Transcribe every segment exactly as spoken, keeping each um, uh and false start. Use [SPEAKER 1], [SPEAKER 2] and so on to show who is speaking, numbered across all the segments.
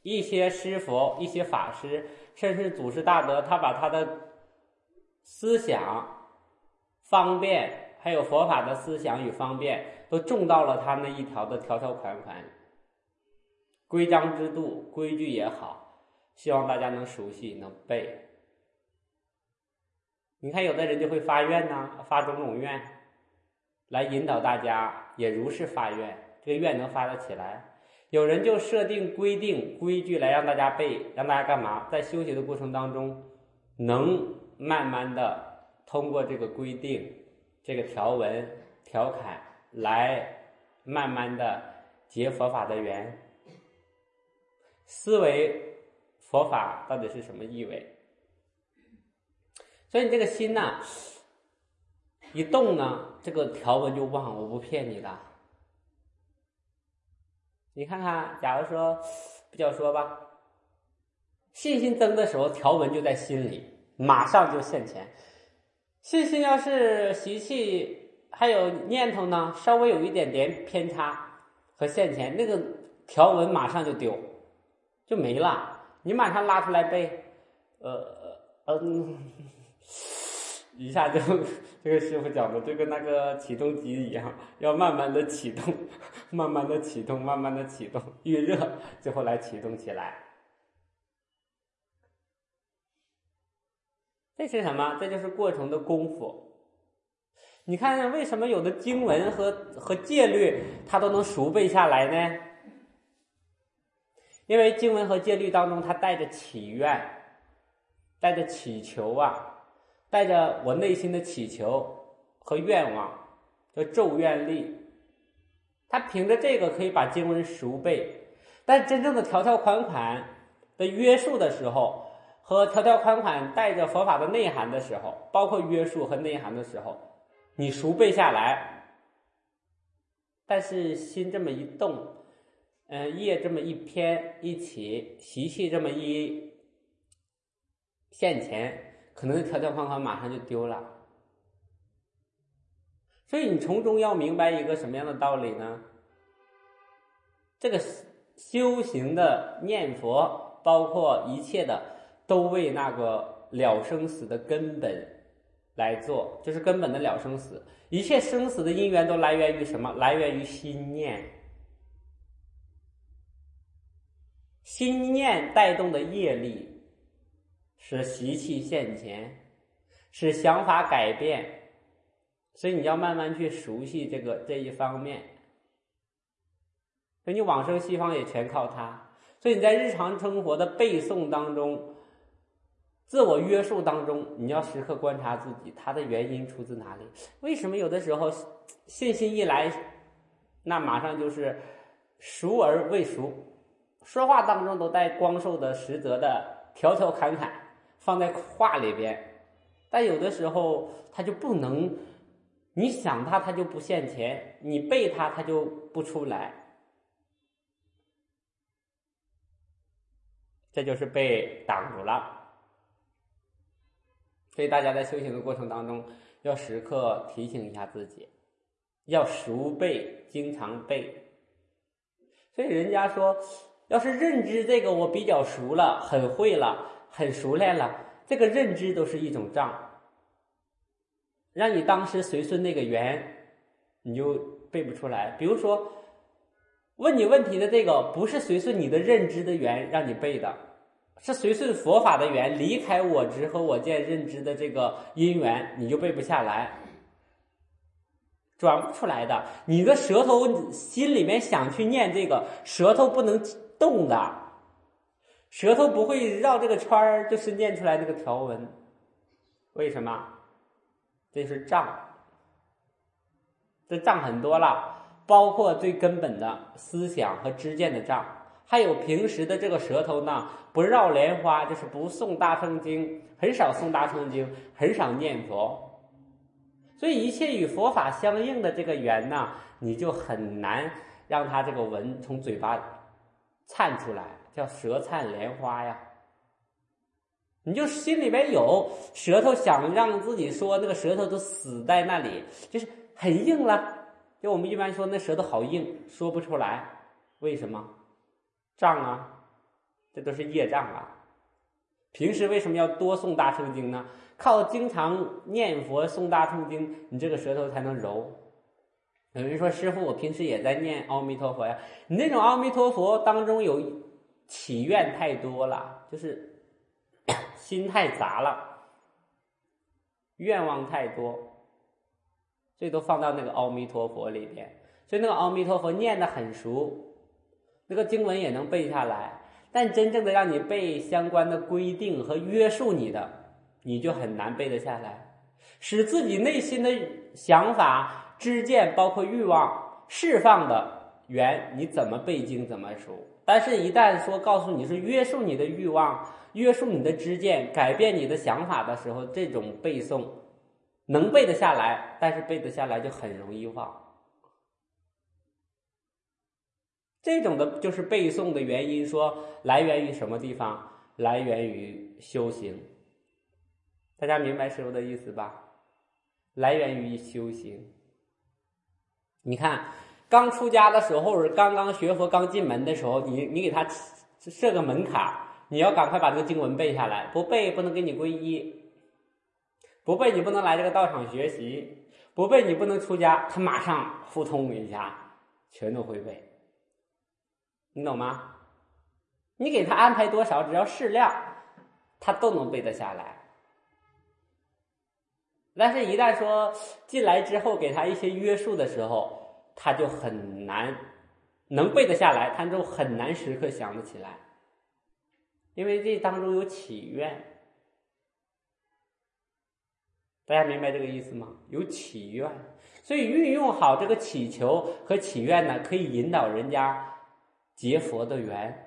[SPEAKER 1] 一些师佛、一些法师，甚至祖师大德，他把他的思想方便，还有佛法的思想与方便，都种到了他那一条的条条款款、规章制度、规矩也好，希望大家能熟悉、能背。你看，有的人就会发愿呐、啊，发种种愿，来引导大家也如是发愿，这个愿能发得起来。有人就设定规定规矩来让大家背，让大家干嘛？在修习的过程当中，能慢慢的通过这个规定、这个条文、条款来慢慢的结佛法的缘。思维佛法到底是什么意味？所以你这个心呐、啊，一动呢，这个条文就忘，我不骗你的。你看看，假如说不叫说吧，信心增的时候，条文就在心里，马上就现前。信心要是习气还有念头呢，稍微有一点点偏差和现前，那个条文马上就丢，就没了。你马上拉出来背，呃呃嗯，一下就这个师傅讲的就跟那个启动机一样，要慢慢的启动，慢慢的启动，慢慢的启动，越热最后来启动起来。这是什么？这就是过程的功夫。你看为什么有的经文和和戒律它都能熟背下来呢？因为经文和戒律当中它带着祈愿，带着祈求啊，带着我内心的祈求和愿望，叫咒愿力。他凭着这个可以把经文熟背，但真正的条条款款的约束的时候，和条条款款带着佛法的内涵的时候，包括约束和内涵的时候，你熟背下来，但是心这么一动，嗯、呃，业这么一偏一起，习气这么一现前，可能条条框框马上就丢了。所以你从中要明白一个什么样的道理呢？这个修行的念佛，包括一切的，都为那个了生死的根本来做，就是根本的了生死。一切生死的因缘都来源于什么？来源于心念。心念带动的业力，使习气现前，使想法改变。所以你要慢慢去熟悉这个这一方面。所以你往生西方也全靠它。所以你在日常生活的背诵当中，自我约束当中，你要时刻观察自己，它的原因出自哪里？为什么有的时候信心一来，那马上就是熟而未熟，说话当中都带光寿的实则的条条侃侃放在话里边，但有的时候它就不能，你想它它就不现前，你背它它就不出来，这就是被挡住了。所以大家在修行的过程当中，要时刻提醒一下自己，要熟背，经常背。所以人家说，要是认知这个我比较熟了，很会了，很熟练了，这个认知都是一种障，让你当时随顺那个缘，你就背不出来。比如说问你问题的这个不是随顺你的认知的缘让你背的，是随顺佛法的缘，离开我执和我见认知的这个因缘，你就背不下来，转不出来的。你的舌头心里面想去念这个，舌头不能动的，舌头不会绕这个圈儿，就是念出来这个条文。为什么？这是障，这障很多了，包括最根本的思想和知见的障，还有平时的这个舌头呢，不绕莲花，就是不诵大乘经，很少诵大乘经，很少念佛。所以一切与佛法相应的这个缘呢，你就很难让它这个文从嘴巴灿出来，叫舌灿莲花呀。你就心里面有舌头想让自己说，那个舌头都死在那里，就是很硬了。就我们一般说那舌头好硬，说不出来。为什么？障啊。 这都是业障啊。平时为什么要多诵大乘经呢？靠经常念佛诵大乘经，你这个舌头才能柔。有人说师父，我平时也在念阿弥陀佛呀，你那种阿弥陀佛当中有祈愿太多了，就是心太杂了，愿望太多，所以都放到那个阿弥陀佛里边。所以那个阿弥陀佛念得很熟，那个经文也能背下来，但真正的让你背相关的规定和约束你的，你就很难背得下来。使自己内心的想法、知见包括欲望释放的缘，你怎么背经怎么熟。但是一旦说告诉你是约束你的欲望、约束你的知见、改变你的想法的时候，这种背诵能背得下来，但是背得下来就很容易忘。这种的就是背诵的原因，说来源于什么地方？来源于修行。大家明白师父的意思吧？来源于修行。你看刚出家的时候，刚刚学佛刚进门的时候，你你给他设个门槛，你要赶快把这个经文背下来，不背不能给你皈依，不背你不能来这个道场学习，不背你不能出家。他马上互通一下全都会背，你懂吗？你给他安排多少，只要适量，他都能背得下来。但是一旦说进来之后给他一些约束的时候，他就很难能背得下来，他就很难时刻想得起来，因为这当中有祈愿。大家明白这个意思吗？有祈愿，所以运用好这个祈求和祈愿呢，可以引导人家结佛的缘。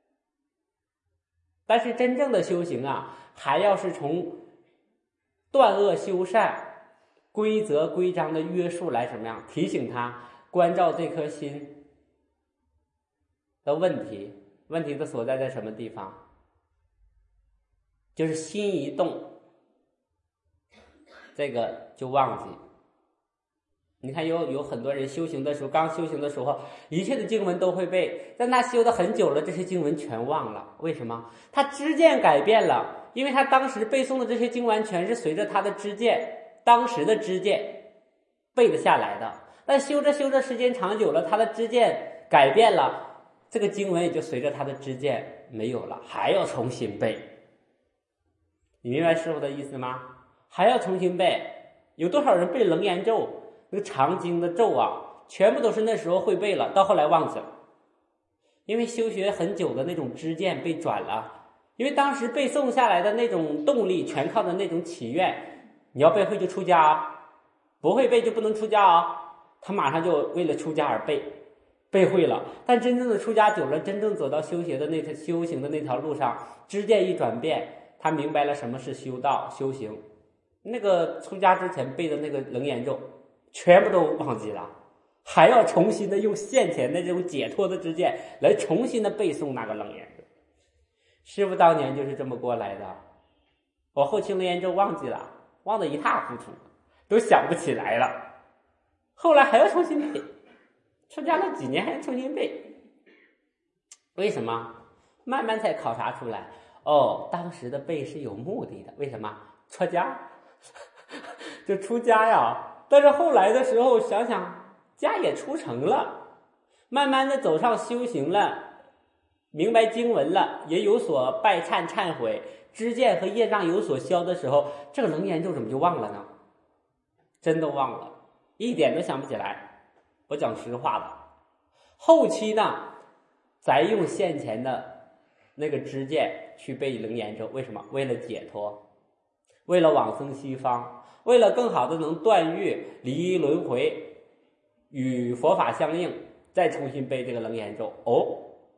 [SPEAKER 1] 但是真正的修行啊，还要是从断恶修善、规则规章的约束来什么样提醒他，关照这颗心的问题。问题的所在在什么地方？就是心一动，这个就忘记。你看有有很多人修行的时候，刚修行的时候，一切的经文都会背，但他修的很久了，这些经文全忘了。为什么？他知见改变了，因为他当时背诵的这些经文全是随着他的知见，当时的知见背得下来的。但修着修着时间长久了，他的知见改变了，这个经文也就随着他的知见没有了，还要重新背。你明白师父的意思吗？还要重新背。有多少人背楞严咒，那个长经的咒啊，全部都是那时候会背了，到后来忘记了，因为修学很久的那种知见被转了。因为当时背诵下来的那种动力全靠的那种祈愿，你要背会就出家啊，不会背就不能出家啊。他马上就为了出家而背，背会了。但真正的出家久了，真正走到修学的那条修行的那条路上，知见一转变，他明白了什么是修道修行。那个出家之前背的那个楞严咒全部都忘记了，还要重新的用现前的这种解脱的知见来重新的背诵那个楞严咒。师父当年就是这么过来的。我后期楞严咒忘记了，忘得一塌糊涂，都想不起来了，后来还要重新背，出家了几年还要重新背。为什么？慢慢才考察出来，哦，当时的背是有目的的。为什么？出家就出家呀。但是后来的时候想想，家也出成了，慢慢的走上修行了，明白经文了，也有所拜忏忏悔，知见和业障有所消的时候，这个楞严咒怎么就忘了呢？真的忘了，一点都想不起来。我讲实话的，后期呢再用现前的那个知见去背楞严咒。为什么？为了解脱，为了往生西方，为了更好的能断欲离轮回，与佛法相应，再重新背这个楞严咒。哦，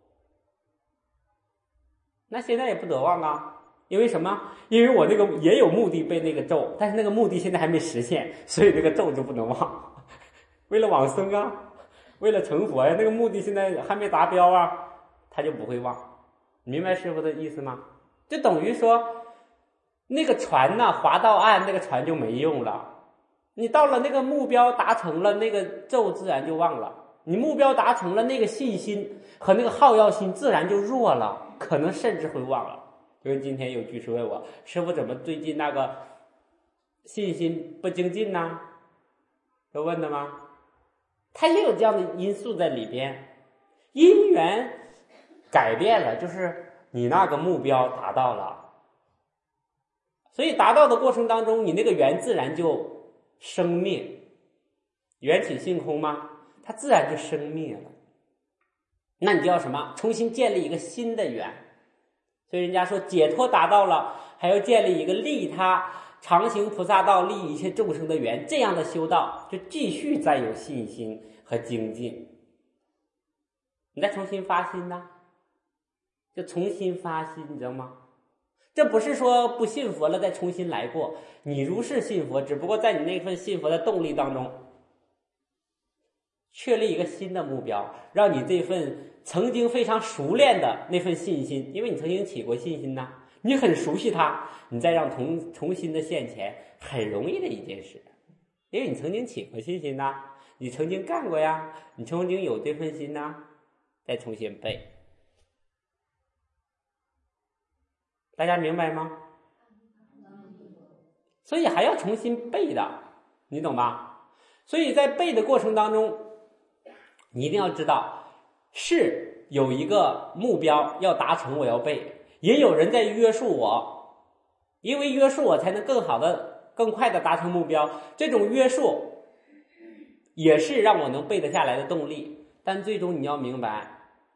[SPEAKER 1] 那现在也不得忘啊，因为什么？因为我那个也有目的背那个咒，但是那个目的现在还没实现，所以那个咒就不能忘。为了往生啊，为了成佛呀，那个目的现在还没达标啊，他就不会忘。明白师父的意思吗？就等于说那个船呢，划到岸，那个船就没用了。你到了那个目标达成了，那个咒自然就忘了。你目标达成了，那个信心和那个好要心自然就弱了。 可能甚至会忘了。因为今天有居士问我，师傅怎么最近那个信心不精进呢？有问的吗？他也有这样的因素在里边，因缘改变了，就是你那个目标达到了，所以达到的过程当中，你那个缘自然就生灭，缘起性空吗？它自然就生灭了。那你就要什么？重新建立一个新的缘。所以人家说解脱达到了，还要建立一个利他常行菩萨道，利一切众生的缘，这样的修道就继续再有信心和精进。你再重新发心呢，就重新发心，你知道吗？这不是说不信佛了再重新来过，你如是信佛，只不过在你那份信佛的动力当中确立一个新的目标，让你这份曾经非常熟练的那份信心，因为你曾经起过信心呐，你很熟悉它，你再让重重新的现前，很容易的一件事，因为你曾经起过信心呐，你曾经干过呀，你曾经有这份心呐，再重新背。大家明白吗？所以还要重新背的，你懂吧？所以在背的过程当中，你一定要知道，是有一个目标要达成，我要背，也有人在约束我，因为约束我才能更好的更快的达成目标，这种约束也是让我能背得下来的动力。但最终你要明白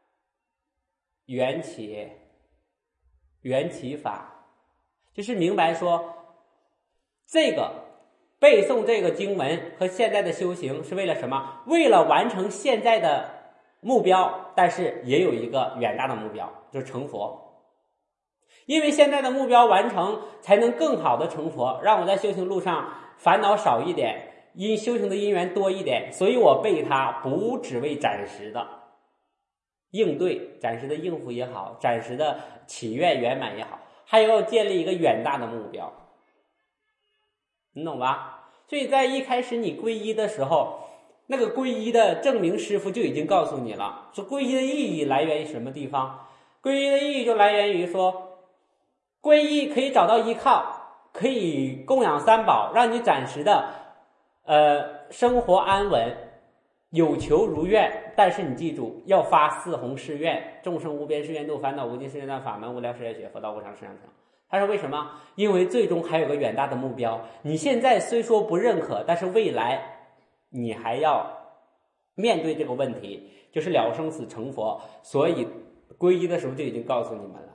[SPEAKER 1] 缘起缘起法，就是明白说这个背诵这个经文和现在的修行是为了什么？为了完成现在的目标，但是也有一个远大的目标，就是成佛。因为现在的目标完成，才能更好的成佛，让我在修行路上烦恼少一点，因修行的因缘多一点，所以我背它不只为暂时的应对，暂时的应付也好，暂时的祈愿圆满也好，还要建立一个远大的目标，你懂吧？所以在一开始你皈依的时候，那个皈依的证明师傅就已经告诉你了，说皈依的意义来源于什么地方？皈依的意义就来源于说，皈依可以找到依靠，可以供养三宝，让你暂时的呃生活安稳，有求如愿。但是你记住，要发四弘誓愿：众生无边誓愿度，烦恼无尽誓愿断，法门无量誓愿学，佛道无上誓愿成。他说为什么？因为最终还有个远大的目标，你现在虽说不认可，但是未来你还要面对这个问题，就是了生死成佛，所以皈依的时候就已经告诉你们了。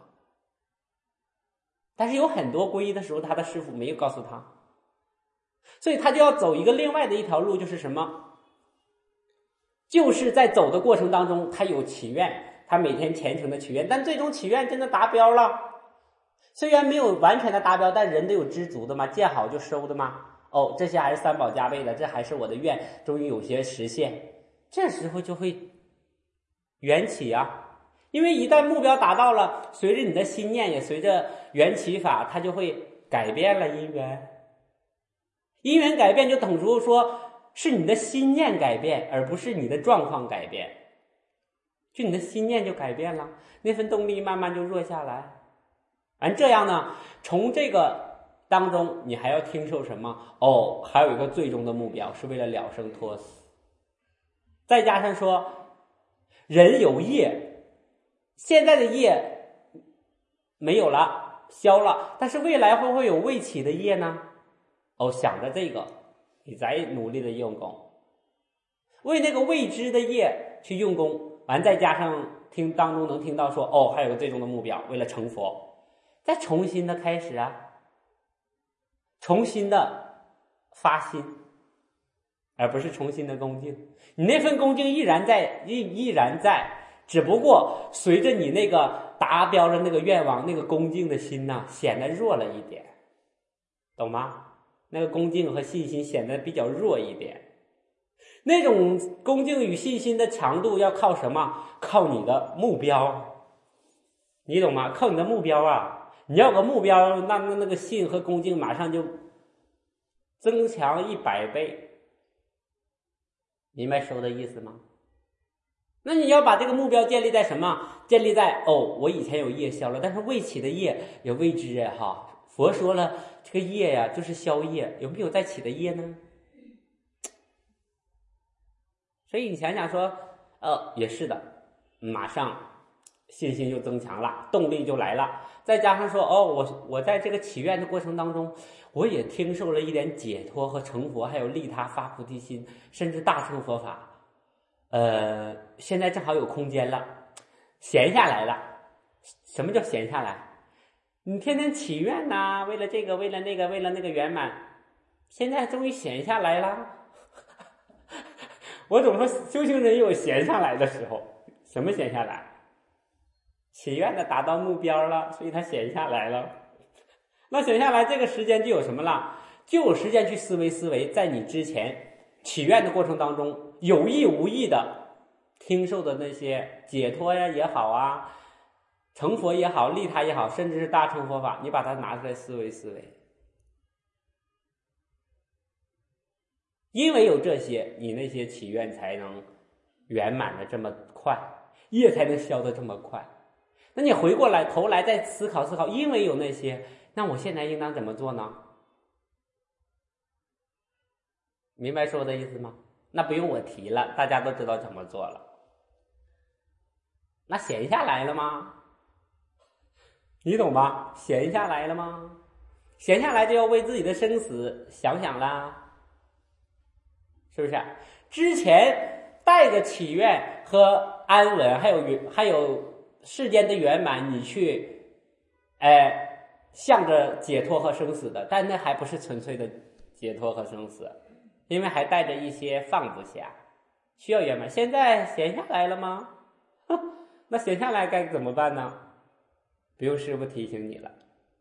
[SPEAKER 1] 但是有很多皈依的时候他的师父没有告诉他，所以他就要走一个另外的一条路，就是什么？就是在走的过程当中他有祈愿，他每天虔诚的祈愿，但最终祈愿真的达标了，虽然没有完全的达标，但人都有知足的嘛，见好就收的嘛。哦，这些还是三宝加倍的，这还是我的愿终于有些实现，这时候就会缘起啊。因为一旦目标达到了，随着你的心念也随着缘起法，它就会改变了因缘。因缘改变就等于说是你的心念改变，而不是你的状况改变，就你的心念就改变了，那份动力慢慢就弱下来。而这样呢，从这个当中你还要听受什么？哦，还有一个最终的目标是为了了生脱死。再加上说人有业，现在的业没有了，消了，但是未来会不会有未起的业呢？哦，想着这个你再努力的用功，为那个未知的业去用功，完再加上听当中能听到说哦，还有个最终的目标，为了成佛，再重新的开始啊，重新的发心，而不是重新的恭敬。你那份恭敬依然在，依依然在，只不过随着你那个达标的那个愿望，那个恭敬的心呢，显得弱了一点，懂吗？那个恭敬和信心显得比较弱一点。那种恭敬与信心的强度要靠什么？靠你的目标，你懂吗？靠你的目标啊！你要有个目标，那那那个信和恭敬马上就增强一百倍。明白说的意思吗？ 那你要把这个目标建立在什么？建立在哦，我以前有业消了，但是未起的业也未知啊哈。佛说了，这个业呀、啊、就是消业，有没有再起的业呢？所以你想想说，呃，也是的，马上信心就增强了，动力就来了。再加上说，哦，我我在这个祈愿的过程当中，我也听受了一点解脱和成佛，还有利他发菩提心，甚至大乘佛法。呃，现在正好有空间了，闲下来了。什么叫闲下来？你天天祈愿呐、啊，为了这个，为了那个，为了那个圆满，现在终于闲下来了。我总说修行人有闲下来的时候，什么闲下来？祈愿的达到目标了，所以他闲下来了。那闲下来这个时间就有什么了？就有时间去思维思维，在你之前祈愿的过程当中，有意无意的听受的那些解脱呀也好啊，成佛也好，利他也好，甚至是大乘佛法，你把它拿出来思维思维。因为有这些，你那些祈愿才能圆满的这么快，业才能消的这么快。那你回过来头来再思考思考，因为有那些，那我现在应当怎么做呢？明白说的意思吗？那不用我提了，大家都知道怎么做了。那闲下来了吗？你懂吗？闲下来了吗？闲下来就要为自己的生死想想啦。是不是？之前带着祈愿和安稳，还有还有世间的圆满，你去，哎，向着解脱和生死的，但那还不是纯粹的解脱和生死，因为还带着一些放不下，需要圆满。现在闲下来了吗？那闲下来该怎么办呢？不用师父提醒你了，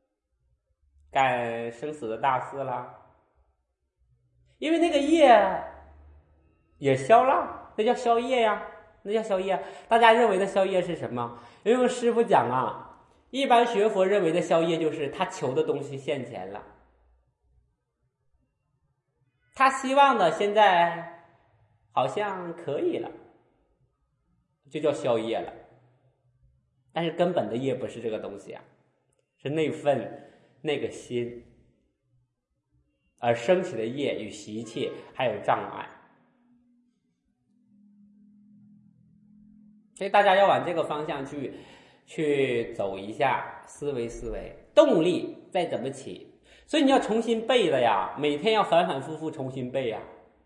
[SPEAKER 1] 干生死的大事啦，因为那个业也消了，那叫消业呀，那叫消业。大家认为的消业是什么？因为师父讲啊，一般学佛认为的消业就是他求的东西现前了，他希望的现在好像可以了，就叫消业了。但是根本的业不是这个东西啊，是那份那个心，而升起的业与习气还有障碍。所以大家要往这个方向去去走一下，思维思维，动力再怎么起。所以你要重新背了呀，每天要反反复复重新背呀。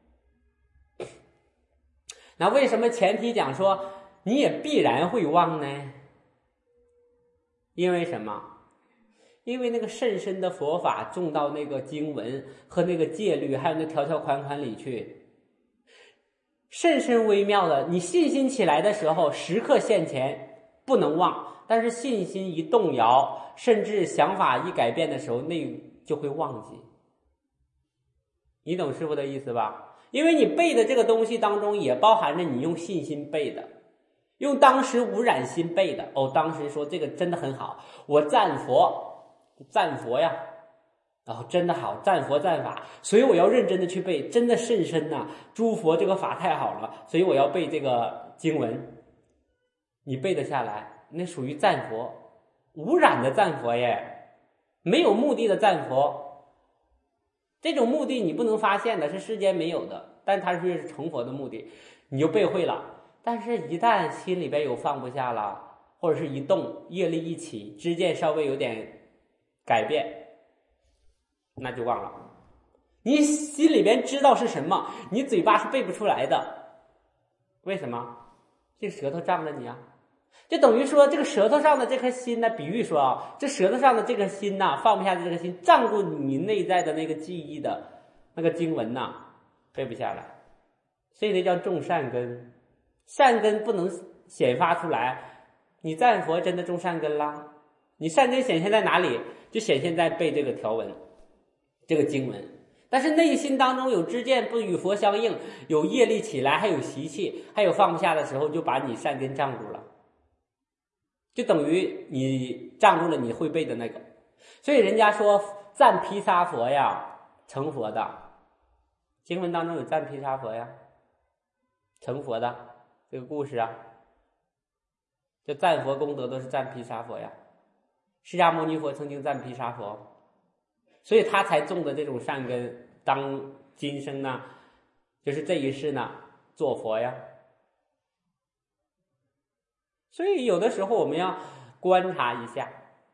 [SPEAKER 1] 那为什么前提讲说你也必然会忘呢？因为什么？因为那个甚深的佛法种到那个经文和那个戒律还有那条条款款里去，甚深微妙的，你信心起来的时候时刻现前不能忘，但是信心一动摇，甚至想法一改变的时候，那就会忘记。你懂师父的意思吧？因为你背的这个东西当中也包含着你用信心背的，用当时无染心背的。哦，当时说这个真的很好，我赞佛赞佛呀，哦，真的好，赞佛赞法，所以我要认真的去背，真的甚深呐、啊！诸佛这个法太好了，所以我要背这个经文。你背得下来，那属于赞佛，无染的赞佛耶，没有目的的赞佛。这种目的你不能发现的，是世间没有的，但它是成佛的目的，你就背会了。但是一旦心里边有放不下了，或者是一动业力一起，知见稍微有点改变，那就忘了。你心里边知道是什么，你嘴巴是背不出来的。为什么？这舌头障着你啊，就等于说这个舌头上的这颗心呢，比喻说啊，这舌头上的这颗心呐、啊，放不下的这颗心，障住你内在的那个记忆的那个经文呐、啊，背不下来。所以这叫种善根，善根不能显发出来。你赞佛真的种善根啦？你善根显现在哪里？就显现在背这个条文，这个经文。但是内心当中有知见不与佛相应，有业力起来，还有习气，还有放不下的时候，就把你善根障住了，就等于你障住了你会背的那个。所以人家说赞毗沙佛呀，成佛的经文当中有赞毗沙佛呀，成佛的这个故事啊。 就赞佛功德都是赞毗沙佛呀。释迦牟尼佛曾经赞毗沙佛，所以他才种的这种善根，当今生呢，就是这一世呢做佛呀。所以有的时候我们要观察一下，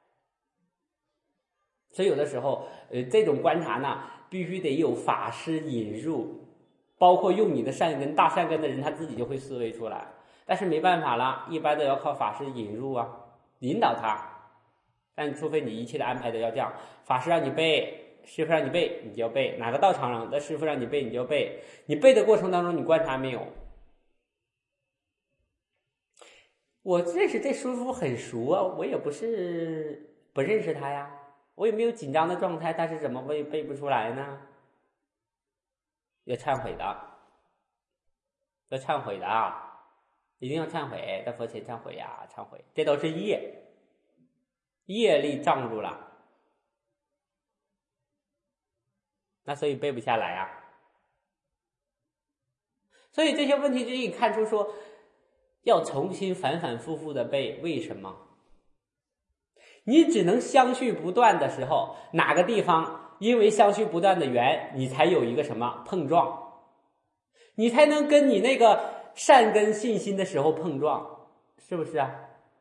[SPEAKER 1] 所以有的时候呃，这种观察呢必须得有法师引入，包括用你的善根，大善根的人他自己就会思维出来，但是没办法了，一般都要靠法师引入啊，引导他。但除非你一切的安排都要这样，法师让你背，师傅让你背，你就要背，哪个道场上的师傅让你背，你就要背。你背的过程当中，你观察没有？我认识这师傅很熟啊，我也不是不认识他呀，我也没有紧张的状态，但是怎么会背不出来呢？要忏悔的，要忏悔的啊，一定要忏悔，在佛前忏悔呀，忏悔，这都是业。业力障住了，那所以背不下来啊。所以这些问题就可以看出说，要重新反反复复的背。为什么？你只能相续不断的时候，哪个地方因为相续不断的缘，你才有一个什么碰撞，你才能跟你那个善根信心的时候碰撞，是不是啊？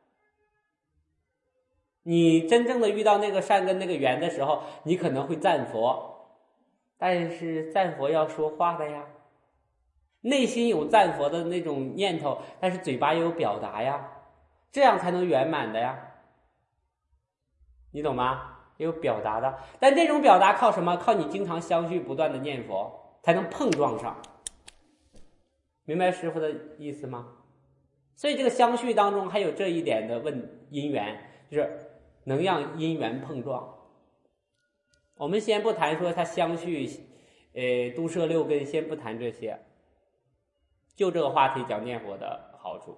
[SPEAKER 1] 你真正的遇到那个善根那个缘的时候，你可能会赞佛，但是赞佛要说话的呀，内心有赞佛的那种念头，但是嘴巴也有表达呀，这样才能圆满的呀，你懂吗？有表达的，但这种表达靠什么？靠你经常相续不断的念佛才能碰撞上，明白师父的意思吗？所以这个相续当中还有这一点的问因缘，就是能让因缘碰撞。我们先不谈说它相续呃，都摄六根，先不谈这些，就这个话题讲念佛的好处。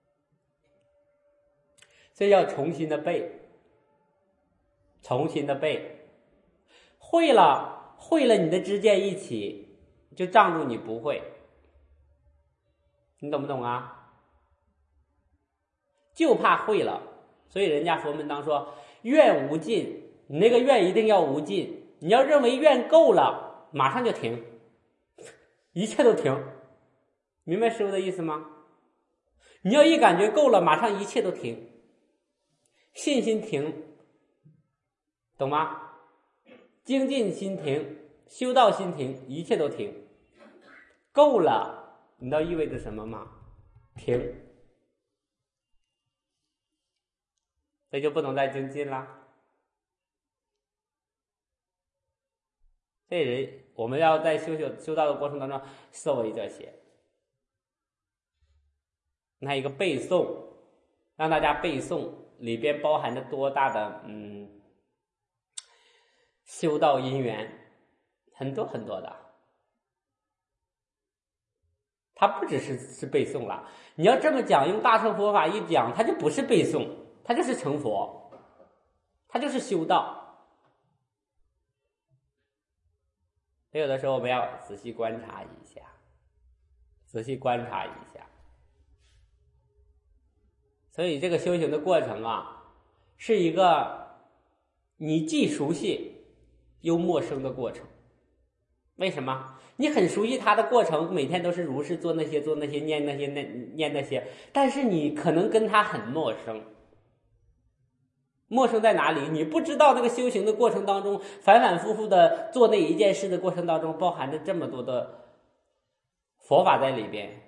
[SPEAKER 1] 所以要重新的背，重新的背，会了会了你的知见一起，就障住你不会，你懂不懂啊？就怕会了，所以人家佛门当说愿无尽，你那个愿一定要无尽，你要认为愿够了，马上就停，一切都停，明白师父的意思吗？你要一感觉够了，马上一切都停，信心停，懂吗？精进心停，修道心停，一切都停。够了，你知道意味着什么吗？停，这就不能再精进了。这人我们要在修修修道的过程当中思维这些。那一个背诵，让大家背诵里边包含着多大的嗯修道因缘，很多很多的。它不只是是背诵了，你要这么讲，用大乘佛法一讲，它就不是背诵，它就是成佛，它就是修道。所以有的时候我们要仔细观察一下，仔细观察一下。所以这个修行的过程啊，是一个你既熟悉又陌生的过程。为什么？你很熟悉它的过程，每天都是如是做那些做那些念那些念念那些，但是你可能跟它很陌生。陌生在哪里？你不知道那个修行的过程当中，反反复复的做那一件事的过程当中，包含着这么多的佛法在里边。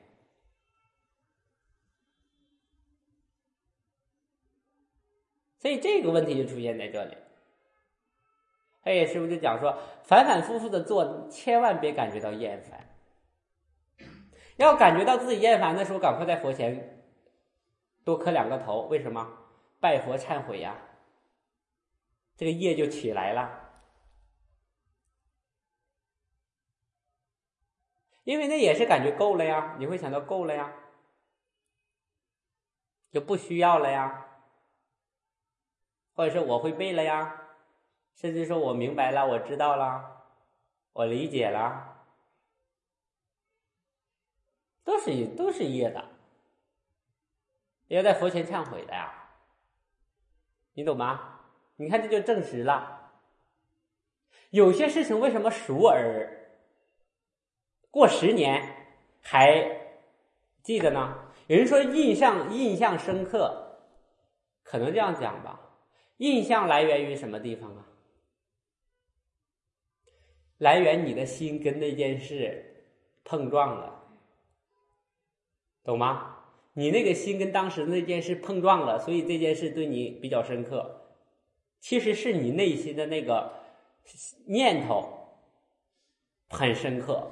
[SPEAKER 1] 所以这个问题就出现在这里。哎，师父就讲说，反反复复的做，千万别感觉到厌烦。要感觉到自己厌烦的时候，赶快在佛前多磕两个头。为什么？拜佛忏悔呀，这个业就起来了。因为那也是感觉够了呀，你会想到够了呀，就不需要了呀，或者是我会背了呀，甚至说我明白了，我知道了，我理解了，都是都是业的。 要在佛前忏悔的呀，你懂吗？你看这就证实了，有些事情为什么熟而过十年还记得呢？有人说印象印象深刻，可能这样讲吧，印象来源于什么地方啊？来源你的心跟那件事碰撞了，懂吗？你那个心跟当时那件事碰撞了，所以这件事对你比较深刻。其实是你内心的那个念头很深刻。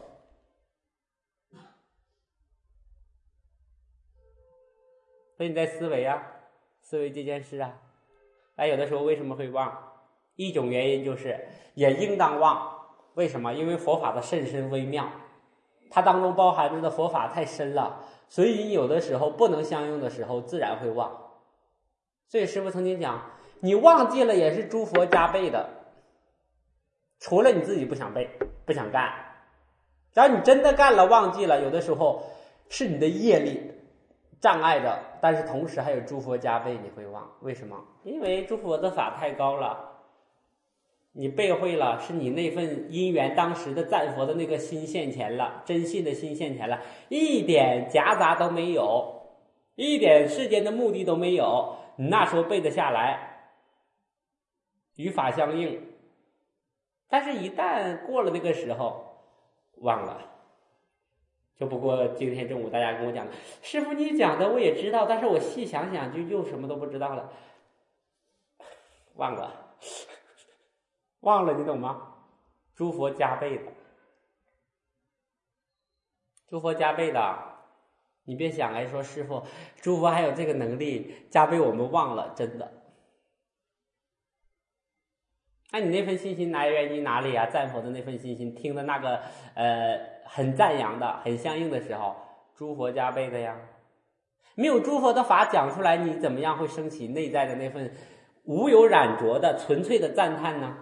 [SPEAKER 1] 所以你在思维啊，思维这件事啊，哎，有的时候为什么会忘？一种原因就是也应当忘，为什么？因为佛法的甚深微妙，它当中包含着的佛法太深了，所以你有的时候不能相用的时候，自然会忘。所以师父曾经讲，你忘记了也是诸佛加倍的，除了你自己不想背、不想干。只要你真的干了，忘记了，有的时候是你的业力障碍着，但是同时还有诸佛加倍，你会忘。为什么？因为诸佛的法太高了，你背会了，是你那份因缘当时的赞佛的那个心现前了，真信的心现前了，一点夹杂都没有，一点世间的目的都没有，你那时候背得下来，与法相应。但是一旦过了那个时候，忘了。就不过今天中午大家跟我讲，师父你讲的我也知道，但是我细想想就又什么都不知道了，忘了忘了，你懂吗？诸佛加倍的，诸佛加倍的，你别想来说师父诸佛还有这个能力加倍我们忘了，真的。那你那份信心来源于哪里啊？赞佛的那份信心，听的那个呃很赞扬的、很相应的时候，诸佛加倍的呀。没有诸佛的法讲出来，你怎么样会升起内在的那份无有染着的纯粹的赞叹呢？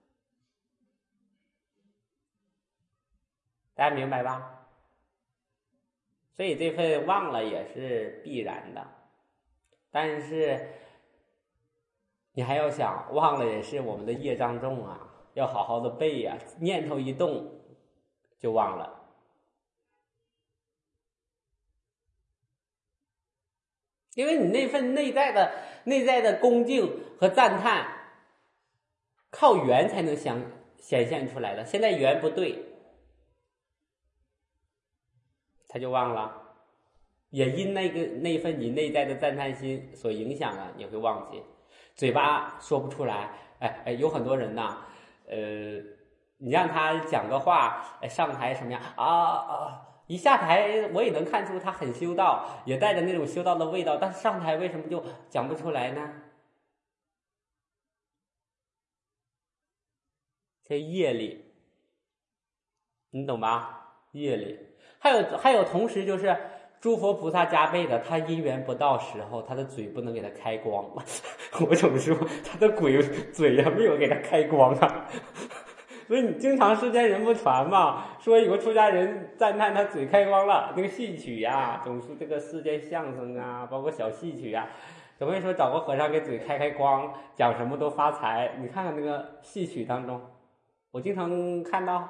[SPEAKER 1] 大家明白吧？所以这份忘了也是必然的，但是你还要想，忘了也是我们的业障重啊，要好好的背呀、啊，念头一动就忘了。因为你那份内在的内在的恭敬和赞叹，靠缘才能想显现出来的。现在缘不对，他就忘了。也因那个那份你内在的赞叹心所影响了，你会忘记。嘴巴说不出来，哎哎，有很多人呐，呃，你让他讲个话，哎，上台什么样啊啊？一下台我也能看出他很修道，也带着那种修道的味道，但是上台为什么就讲不出来呢？这业力，你懂吧？业力，还有还有，同时就是诸佛菩萨加倍的，他因缘不到时候，他的嘴不能给他开光。我怎么说，他的鬼嘴呀没有给他开光啊。所以你经常世间人不传嘛，说有个出家人赞叹他嘴开光了，那个戏曲呀，总是这个世间相声啊，包括小戏曲啊，总会说找个和尚给嘴开开光，讲什么都发财。你看看那个戏曲当中，我经常看到。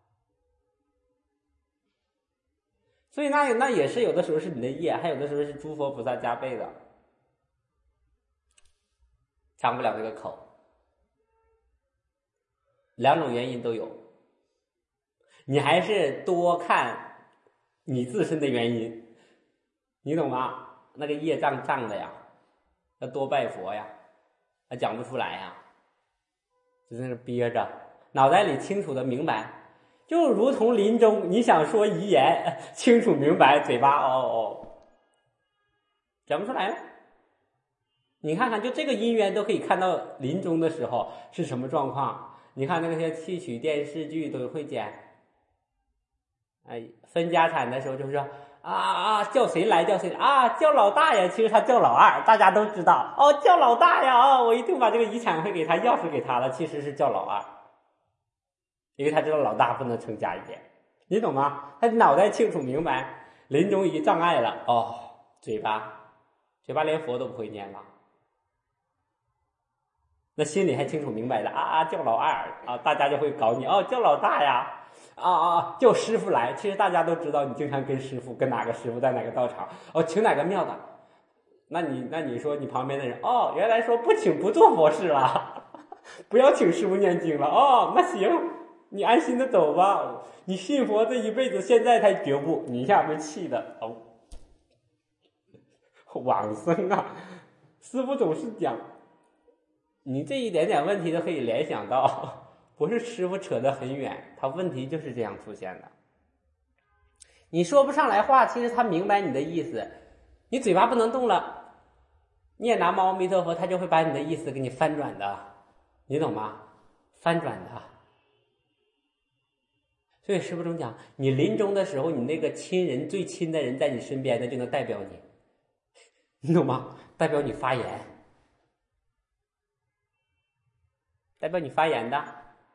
[SPEAKER 1] 所以那那也是有的时候是你的业，还有的时候是诸佛菩萨加倍的，张不了这个口。两种原因都有，你还是多看你自身的原因，你懂吗？那个业障障的呀，要多拜佛呀，他讲不出来呀，就在那憋着，脑袋里清楚的明白，就如同临终你想说遗言，清楚明白，嘴巴哦哦，讲不出来了。你看看，就这个因缘都可以看到临终的时候是什么状况。你看那些戏曲电视剧都会讲，哎，分家产的时候就是说啊啊，叫谁来叫谁来啊，叫老大呀，其实他叫老二，大家都知道哦，叫老大呀啊、哦，我一定把这个遗产会给他，钥匙给他了，其实是叫老二，因为他知道老大不能成家业，你懂吗？他脑袋清楚明白，临终一障碍了哦，嘴巴嘴巴连佛都不会念了，那心里还清楚明白的啊，叫老二啊，大家就会搞你哦，叫老大呀，啊啊，叫师傅来。其实大家都知道你经常跟师傅，跟哪个师傅在哪个道场，哦，请哪个庙的。那你那你说你旁边的人，哦，原来说不请不做佛事了，不要请师傅念经了。哦，那行，你安心的走吧。你信佛这一辈子，现在才觉悟，你一下被气的哦，往生啊！师傅总是讲。你这一点点问题都可以联想到，不是师傅扯得很远，他问题就是这样出现的。你说不上来话，其实他明白你的意思，你嘴巴不能动了，念南无阿弥陀佛，他就会把你的意思给你翻转的，你懂吗？翻转的。所以师父中讲，你临终的时候，你那个亲人最亲的人在你身边的，就能代表你，你懂吗？代表你发言。代表你发言的，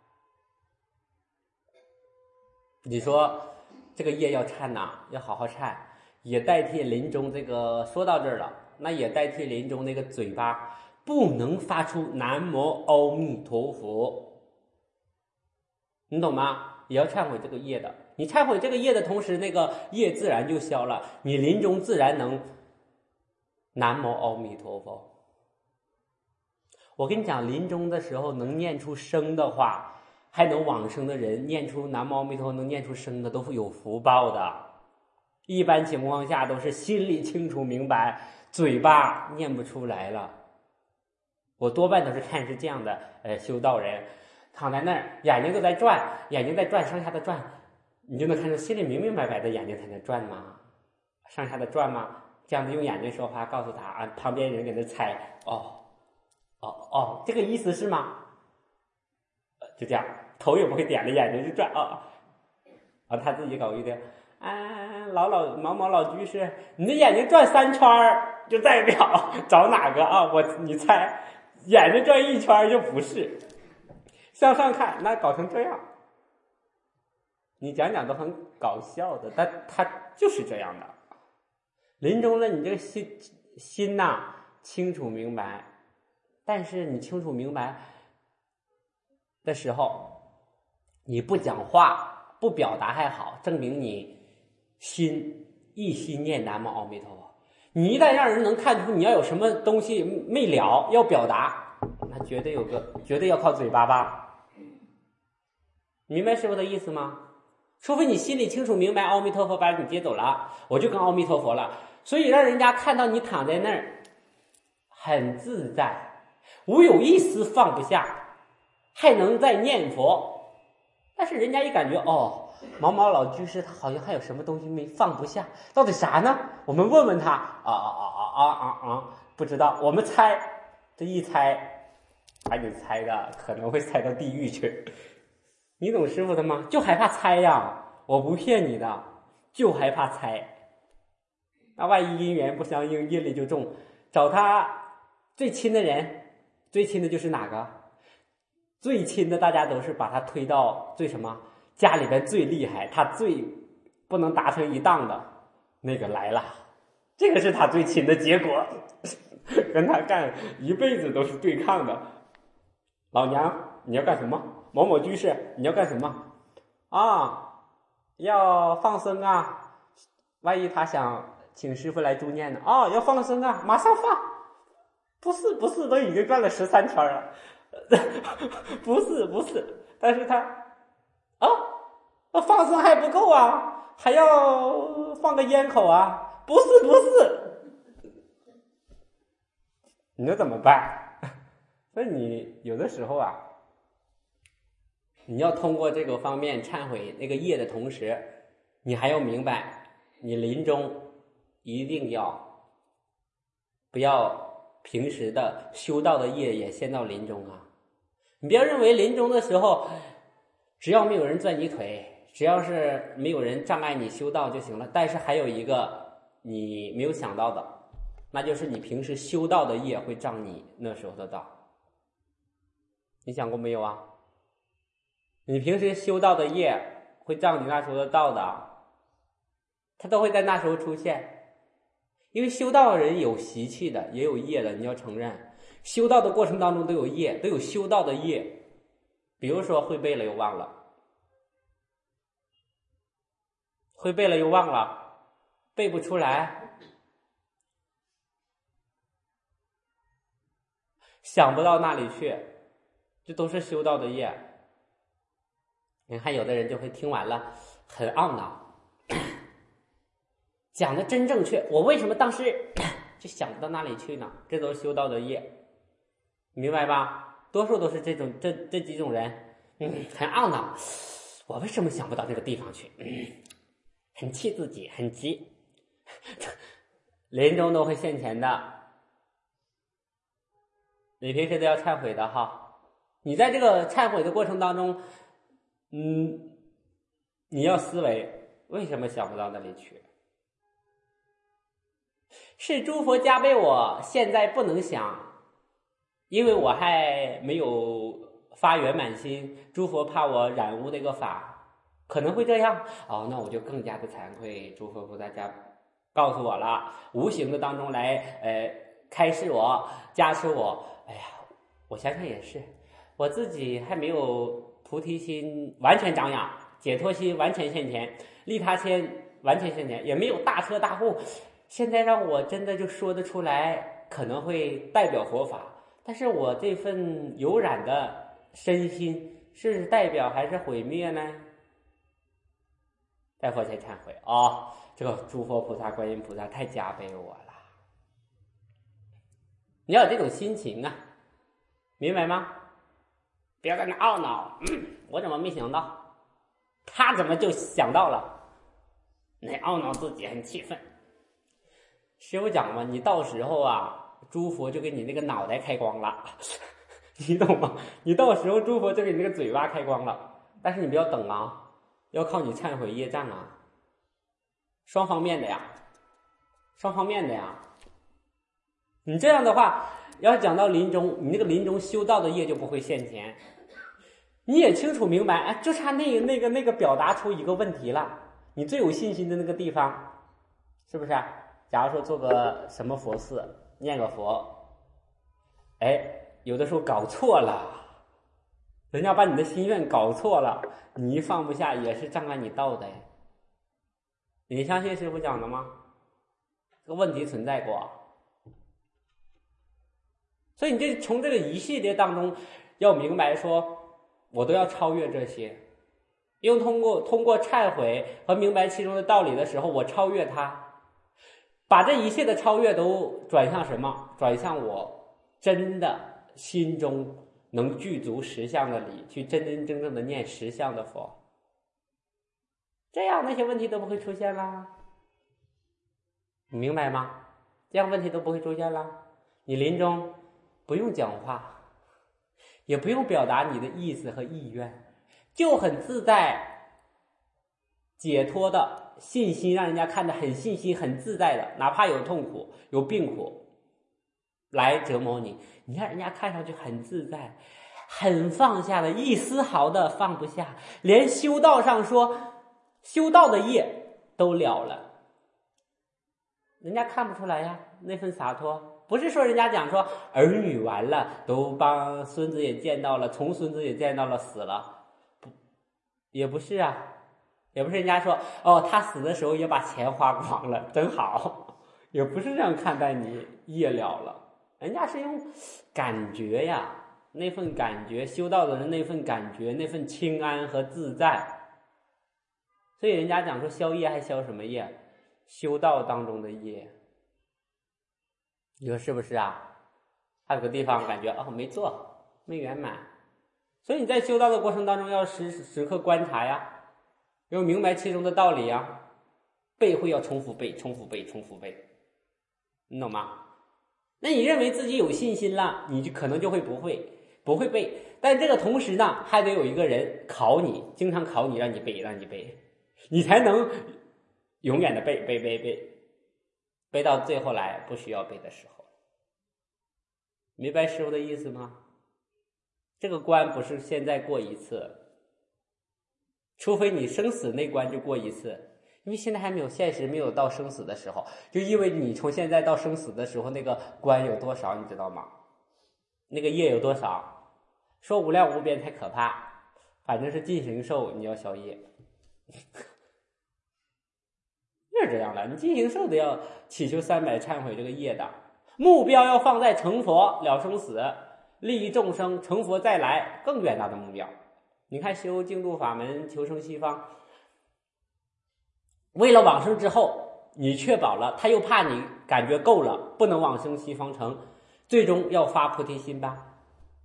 [SPEAKER 1] 你说这个业要忏呐，要好好忏，也代替临终这个说到这儿了，那也代替临终那个嘴巴不能发出南无阿弥陀佛，你懂吗？也要忏悔这个业的。你忏悔这个业的同时，那个业自然就消了，你临终自然能南无阿弥陀佛。我跟你讲，临终的时候能念出生的话，还能往生的人，念出南无阿弥陀佛能念出生的，都是有福报的。一般情况下都是心里清楚明白，嘴巴念不出来了。我多半都是看是这样的，呃，修道人躺在那儿，眼睛都在转，眼睛在转，上下的转，你就能看出心里明明白白的，眼睛在那转吗？上下的转吗？这样子用眼睛说话，告诉他啊，旁边人给他猜，哦。哦哦，这个意思是吗？就这样，头也不会点了，眼睛就转啊啊！他自己搞一定，啊，老老毛毛老居士，你的眼睛转三圈儿，就代表找哪个啊？我你猜，眼睛转一圈就不是。向上看，那搞成这样，你讲讲都很搞笑的，但他就是这样的。临终了，你这个心心呐、啊、清楚明白。但是你清楚明白的时候，你不讲话不表达还好，证明你心一心念南无阿弥陀佛。你一旦让人能看出你要有什么东西没了要表达，那绝对有个绝对要靠嘴巴吧。明白师父的意思吗？除非你心里清楚明白阿弥陀佛把你接走了，我就跟阿弥陀佛了。所以让人家看到你躺在那儿很自在，无有一丝放不下，还能再念佛。但是人家一感觉哦，毛毛老居士他好像还有什么东西没放不下，到底啥呢？我们问问他，啊啊啊啊啊啊啊，不知道，我们猜，这一猜，把你猜的可能会猜到地狱去。你懂师傅的吗？就害怕猜呀，我不骗你的，就害怕猜。那万一因缘不相应，业力就重，找他最亲的人。最亲的就是哪个？最亲的大家都是把他推到最什么？家里边最厉害，他最不能达成一档的那个来了，这个是他最亲的结果，跟他干一辈子都是对抗的。老娘你要干什么？某某居士你要干什么？啊，要放生啊！万一他想请师傅来助念呢？哦，要放生啊，马上放。不是不是，都已经转了十三圈了，不是不是，但是他啊，放生还不够啊，还要放个烟口啊，不是不是，你说怎么办？所以你有的时候啊，你要通过这个方面忏悔那个业的同时，你还要明白，你临终一定要不要。平时的修道的业也先到临终啊！你不要认为临终的时候，只要没有人拽你腿，只要是没有人障碍你修道就行了。但是还有一个你没有想到的，那就是你平时修道的业会障你那时候的道。你想过没有啊？你平时修道的业会障你那时候的道的，它都会在那时候出现。 因为修道的人有习气的，也有业的，你要承认，修道的过程当中都有业，都有修道的业。比如说会背了又忘了，会背了又忘了，背不出来，想不到那里去，这都是修道的业。你看有的人就会听完了很懊恼，讲的真正确，我为什么当时就想不到那里去呢？这都是修道的业，明白吧？多数都是这种这这几种人，嗯，很懊恼，我为什么想不到这个地方去？嗯，很气自己，很急，临终都会现钱的。你平时都要忏悔的哈，你在这个忏悔的过程当中，嗯，你要思维为什么想不到那里去？是诸佛加被我现在不能想，因为我还没有发圆满心，诸佛怕我染污那个法，可能会这样哦，那我就更加的惭愧。诸佛菩萨加告诉我了，无形的当中来呃开示我，加持我。哎呀，我想想也是，我自己还没有菩提心完全长养，解脱心完全现前，利他心完全现前，也没有大车大户。现在让我真的就说得出来，可能会代表佛法，但是我这份有染的身心是代表还是毁灭呢？在佛前忏悔啊、哦！这个诸佛菩萨、观音菩萨太加被我了，你要有这种心情啊，明白吗？不要在那懊恼，嗯，我怎么没想到？他怎么就想到了？那懊恼自己很气愤。师父讲嘛，你到时候啊，诸佛就给你那个脑袋开光了，你懂吗？你到时候诸佛就给你那个嘴巴开光了，但是你不要等啊，要靠你忏悔业障啊，双方面的呀，双方面的呀。你这样的话，要讲到临终，你那个临终修道的业就不会现前。你也清楚明白，哎，就差那个那个那个表达出一个问题了，你最有信心的那个地方，是不是？假如说做个什么佛事，念个佛，哎，有的时候搞错了，人家把你的心愿搞错了，你一放不下也是障碍你道的。你相信师父讲的吗？这个问题存在过，所以你这从这个一系列当中要明白说，我都要超越这些，用通过通过忏悔和明白其中的道理的时候，我超越它。把这一切的超越都转向什么？转向我真的心中能具足实相的理，去真真正正的念实相的佛，这样那些问题都不会出现啦。你明白吗？这样问题都不会出现啦。你临终不用讲话，也不用表达你的意思和意愿，就很自在解脱的信心，让人家看得很信心很自在的，哪怕有痛苦有病苦来折磨你，你让人家看上去很自在很放下的，一丝毫的放不下，连修道上说修道的业都了了，人家看不出来呀，那份洒脱。不是说人家讲说儿女完了都帮孙子也见到了，从孙子也见到了死了，不，也不是啊，也不是人家说哦，他死的时候也把钱花光了，真好，也不是这样看待你业了了，人家是用感觉呀，那份感觉，修道的人那份感觉，那份清安和自在。所以人家讲说消业还消什么业？修道当中的业。你说是不是啊？还有个地方感觉哦没做，没圆满，所以你在修道的过程当中要时时刻观察呀，要明白其中的道理呀，背会要重复背，重复背，重复背，你懂吗？那你认为自己有信心了，你就可能就会不会不会背，但这个同时呢，还得有一个人考你，经常考你，让你背，让你背，你才能永远的背背背背。背到最后来不需要背的时候，明白师父的意思吗？这个关不是现在过一次，除非你生死那关就过一次， 因为现在还没有现实，没有到生死的时候，就因为你从现在到生死的时候，那个关有多少，你知道吗？那个业有多少？说无量无边太可怕，反正是尽形寿，你要消业，就是这样的。你尽形寿的要祈求三百忏悔这个业的目标，要放在成佛了生死，利益众生，成佛再来更远大的目标。你看修净土法门，求生西方。为了往生之后，你确保了，他又怕你感觉够了，不能往生西方城，最终要发菩提心吧。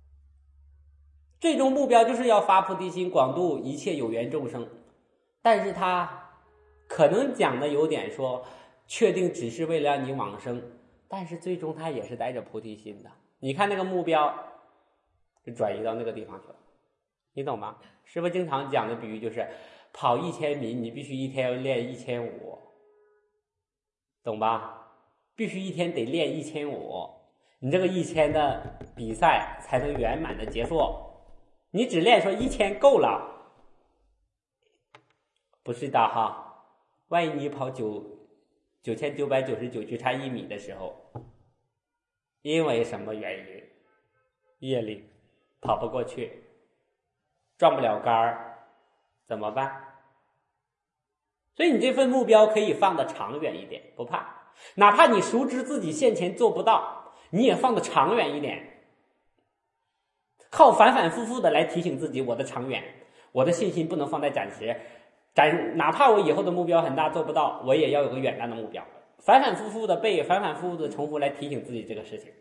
[SPEAKER 1] 最终目标就是要发菩提心，广度一切有缘众生。但是他可能讲的有点说，确定只是为了让你往生，但是最终他也是带着菩提心的。你看那个目标就转移到那个地方去了，你懂吗？师父经常讲的比喻就是跑一千米，你必须一天要练一千五，懂吧？必须一天得练一千五，你这个一千的比赛才能圆满的结束。你只练说一千够了，不是的哈。万一你跑九九千九百九十九，就差一米的时候，因为什么原因？业力跑不过去，撞不了杆儿，怎么办？所以你这份目标可以放得长远一点，不怕。哪怕你熟知自己现前做不到，你也放得长远一点，靠反反复复的来提醒自己，我的长远，我的信心不能放在暂时，暂哪怕我以后的目标很大做不到，我也要有个远大的目标，反反复复的背，反反复复的重复来提醒自己这个事情，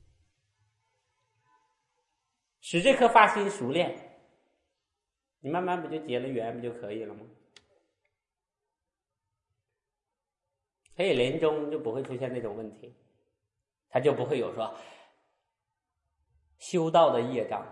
[SPEAKER 1] 使这颗发心熟练，你慢慢不就结了缘不就可以了吗？所以临终就不会出现那种问题，他就不会有说修道的业障。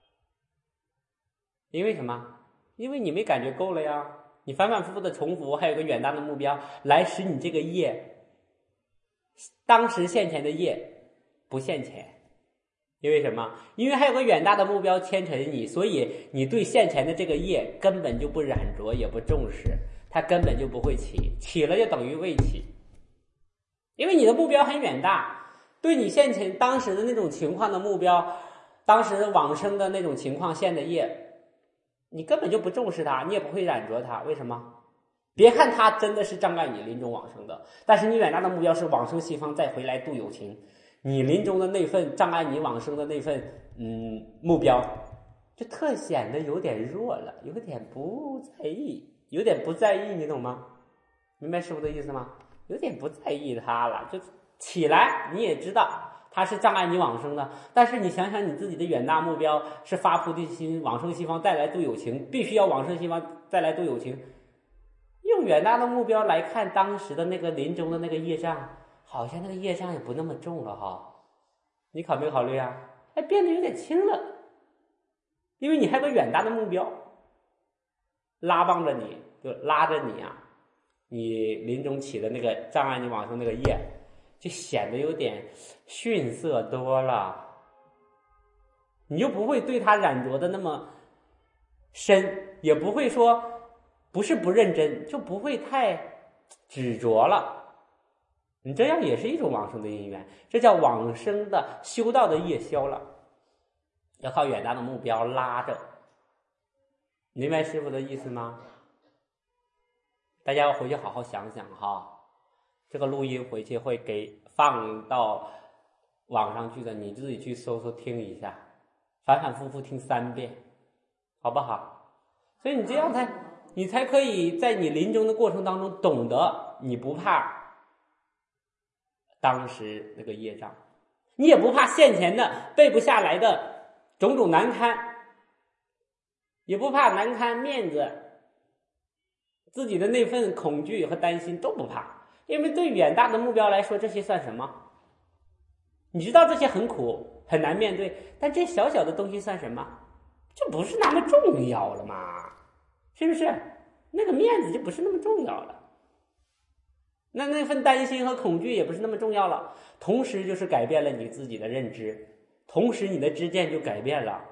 [SPEAKER 1] 因为什么？因为你没感觉够了呀，你反反复复的重复，还有个远大的目标来使你这个业当时现前的业不现前。因为什么？因为还有个远大的目标牵扯你，所以你对现前的这个业根本就不染着，也不重视，它根本就不会起，起了就等于未起。因为你的目标很远大，对你现前当时的那种情况的目标，当时往生的那种情况现的业，你根本就不重视它，你也不会染着它。为什么？别看它真的是障碍你临终往生的，但是你远大的目标是往生西方再回来度有情，你临终的那份障碍你往生的那份嗯目标就特显得有点弱了，有点不在意，有点不在意，你懂吗？明白师父的意思吗？有点不在意它了，就起来你也知道它是障碍你往生的，但是你想想你自己的远大目标是发菩提心，往生西方再来度有情，必须要往生西方再来度有情。用远大的目标来看当时的那个临终的那个业障，好像那个业障也不那么重了哈。你考没考虑啊？还变得有点轻了，因为你还有个远大的目标拉帮着你，就拉着你啊，你临终起的那个障碍你往生那个业就显得有点逊色多了，你就不会对它染着的那么深，也不会说不是不认真，就不会太执着了。你这样也是一种往生的因缘，这叫往生的修道的业消了，要靠远大的目标拉着。明白师父的意思吗？大家要回去好好想想哈，这个录音回去会给放到网上去的，你自己去搜搜听一下，反反复复听三遍，好不好？所以你这样才你才可以在你临终的过程当中懂得，你不怕当时那个业障，你也不怕现前的背不下来的种种难堪，也不怕难堪面子，自己的那份恐惧和担心都不怕，因为对远大的目标来说，这些算什么？你知道这些很苦很难面对，但这小小的东西算什么？就不是那么重要了嘛，是不是？那个面子就不是那么重要了，那那份担心和恐惧也不是那么重要了，同时就是改变了你自己的认知，同时你的知见就改变了，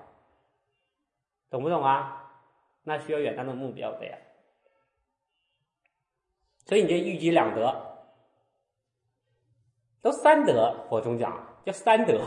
[SPEAKER 1] 懂不懂啊？那需要远大的目标的呀。 所以你这一举两得，都三得，火中讲叫三得，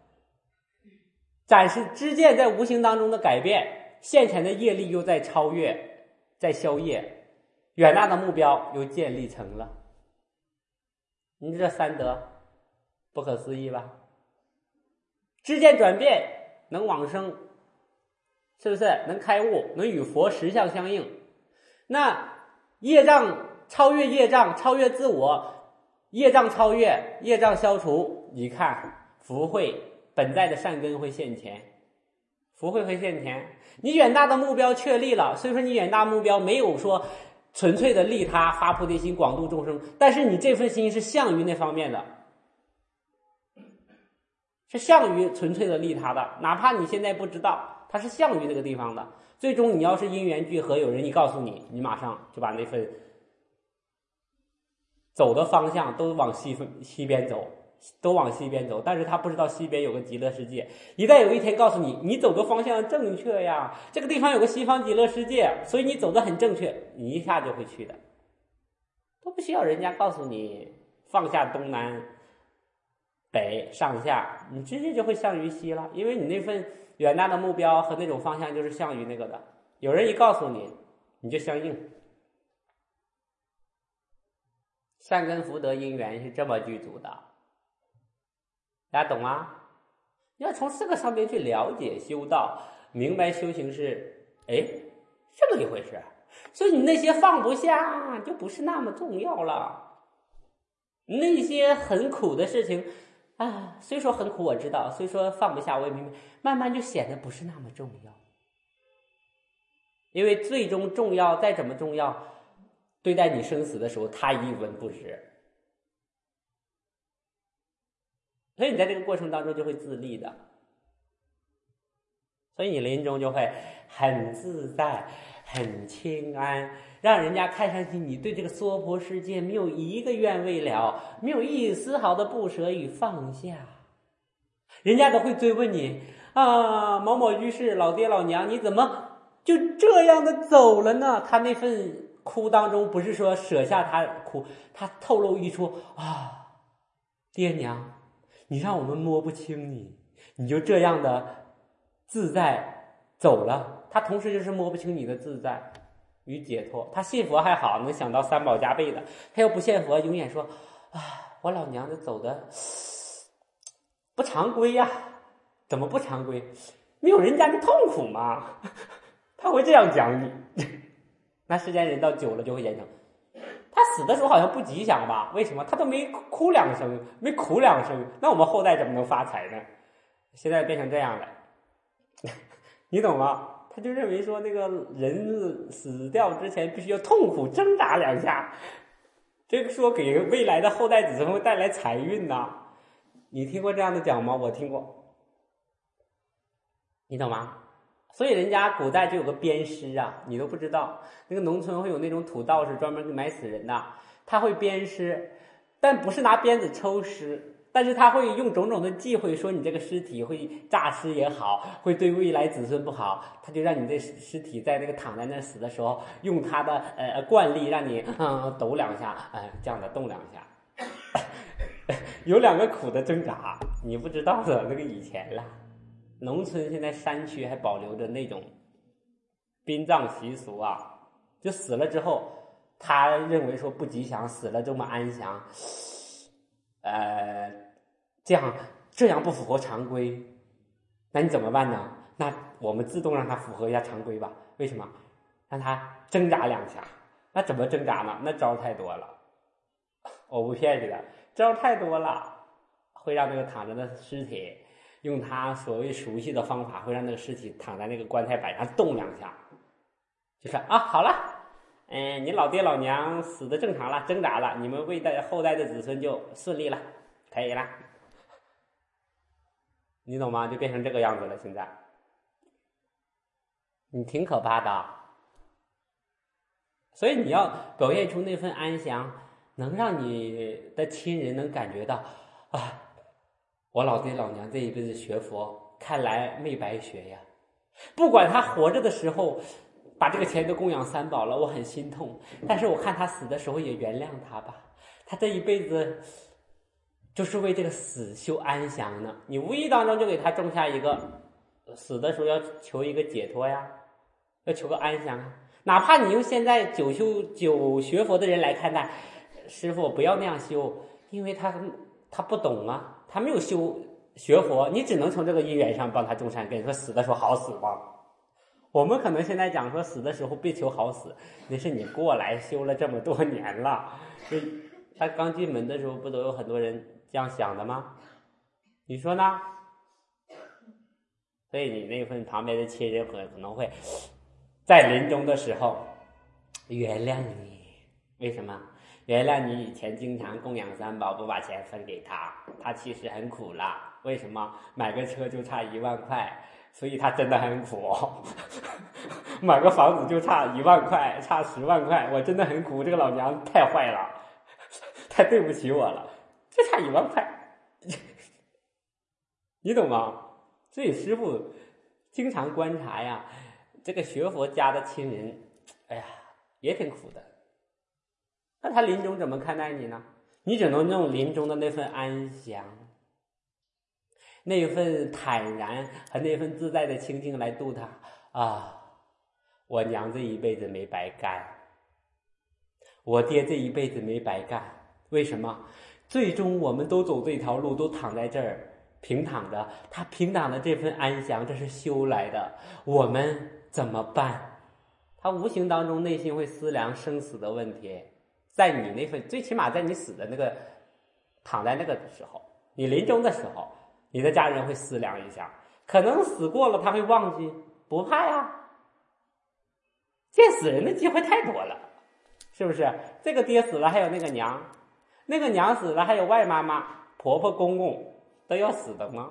[SPEAKER 1] 展示知见在无形当中的改变，现前的业力又在超越，在消业，远大的目标又建立成了。你这三得不可思议吧？知见转变能往生，是不是能开悟，能与佛实相相应？那业障超越业障，超越自我，业障超越，业障消除，你看福慧本在的善根会现前，福慧会现前。你远大的目标确立了，所以说你远大目标没有说纯粹的利他发菩提心广度众生，但是你这份心是向于那方面的，是向于纯粹的利他的，哪怕你现在不知道，它是向于那个地方的。最终你要是因缘聚合，有人一告诉你，你马上就把那份走的方向都往西西边走，都往西边走，但是他不知道西边有个极乐世界。一旦有一天告诉你，你走的方向正确呀，这个地方有个西方极乐世界，所以你走的很正确，你一下就会去的，都不需要人家告诉你放下东南北上下，你直接就会向于西了，因为你那份远大的目标和那种方向就是向于那个的。有人一告诉你，你就相应。善根福德因缘是这么具足的，大家懂吗？要从这个上面去了解修道，明白修行是哎这么一回事，所以你那些放不下就不是那么重要了。那些很苦的事情啊，虽说很苦我知道，虽说放不下我也明白，慢慢就显得不是那么重要。因为最终重要再怎么重要，对待你生死的时候他一文不值，所以你在这个过程当中就会自立的，所以你临终就会很自在很清安，让人家看上去你对这个娑婆世界没有一个愿未了，没有一丝毫的不舍与放下。人家都会追问你啊，某某居士老爹老娘你怎么就这样的走了呢？他那份哭当中不是说舍下他哭，他透露一出啊，爹娘你让我们摸不清你，你就这样的自在走了。他同时就是摸不清你的自在与解脱。他信佛还好，能想到三宝加倍的，他要不信佛永远说啊，我老娘子走的不常规呀、啊、怎么不常规？没有人家的痛苦吗？他会这样讲你。那世间人到久了就会言成，他死的时候好像不吉祥吧？为什么？他都没哭两声，没哭两声，那我们后代怎么能发财呢？现在变成这样了，你懂吗？他就认为说那个人死掉之前必须要痛苦挣扎两下，这个说给未来的后代子孙会带来财运呐。你听过这样的讲吗？我听过，你懂吗？所以人家古代就有个鞭尸啊，你都不知道，那个农村会有那种土道士专门埋死人的，他会鞭尸，但不是拿鞭子抽尸，但是他会用种种的忌讳说你这个尸体会诈尸也好，会对未来子孙不好，他就让你这尸体在那个躺在那死的时候，用他的呃惯例让你嗯抖两下，呃这样的动两下，有两个苦的挣扎，你不知道的那个以前了。农村现在山区还保留着那种殡葬习俗啊，就死了之后，他认为说不吉祥，死了这么安详，呃，这样这样不符合常规，那你怎么办呢？那我们自动让他符合一下常规吧。为什么？让他挣扎两下。那怎么挣扎呢？那招太多了，我不骗你的，招太多了，会让那个躺着的尸体用他所谓熟悉的方法，会让那个尸体躺在那个棺材板上动两下，就是啊，好了，嗯，你老爹老娘死的正常了，挣扎了，你们未代后代的子孙就顺利了，可以了，你懂吗？就变成这个样子了。现在，你挺可怕的，所以你要表现出那份安详，能让你的亲人能感觉到啊。我老爹老娘这一辈子学佛，看来没白学呀。不管他活着的时候把这个钱都供养三宝了，我很心痛。但是我看他死的时候也原谅他吧，他这一辈子就是为这个死修安详呢。你无意当中就给他种下一个，死的时候要求一个解脱呀，要求个安详啊。哪怕你用现在久修久学佛的人来看待，师父不要那样修，因为他他不懂啊，他没有修学佛，你只能从这个因缘上帮他种善根，说死的时候好死吧。我们可能现在讲说死的时候别求好死，那是你过来修了这么多年了。他刚进门的时候不都有很多人这样想的吗？你说呢？所以你那份旁边的亲人可能会在临终的时候原谅你。为什么？原谅你以前经常供养三宝，不把钱分给他，他其实很苦了。为什么？买个车就差一万块，所以他真的很苦。买个房子就差一万块，差十万块，我真的很苦。这个老娘太坏了，太对不起我了，就差一万块。你懂吗？所以师父经常观察呀，这个学佛家的亲人，哎呀，也挺苦的。那他临终怎么看待你呢？你只能用临终的那份安详，那份坦然和那份自在的清净来度他啊！我娘这一辈子没白干，我爹这一辈子没白干。为什么？最终我们都走这条路，都躺在这儿平躺着，他平躺的这份安详，这是修来的，我们怎么办？他无形当中内心会思量生死的问题。在你那份，最起码在你死的那个躺在那个时候，你临终的时候，你的家人会思量一下，可能死过了他会忘记，不怕呀，见死人的机会太多了，是不是？这个爹死了还有那个娘，那个娘死了还有外妈妈、婆婆、公公都要死的吗？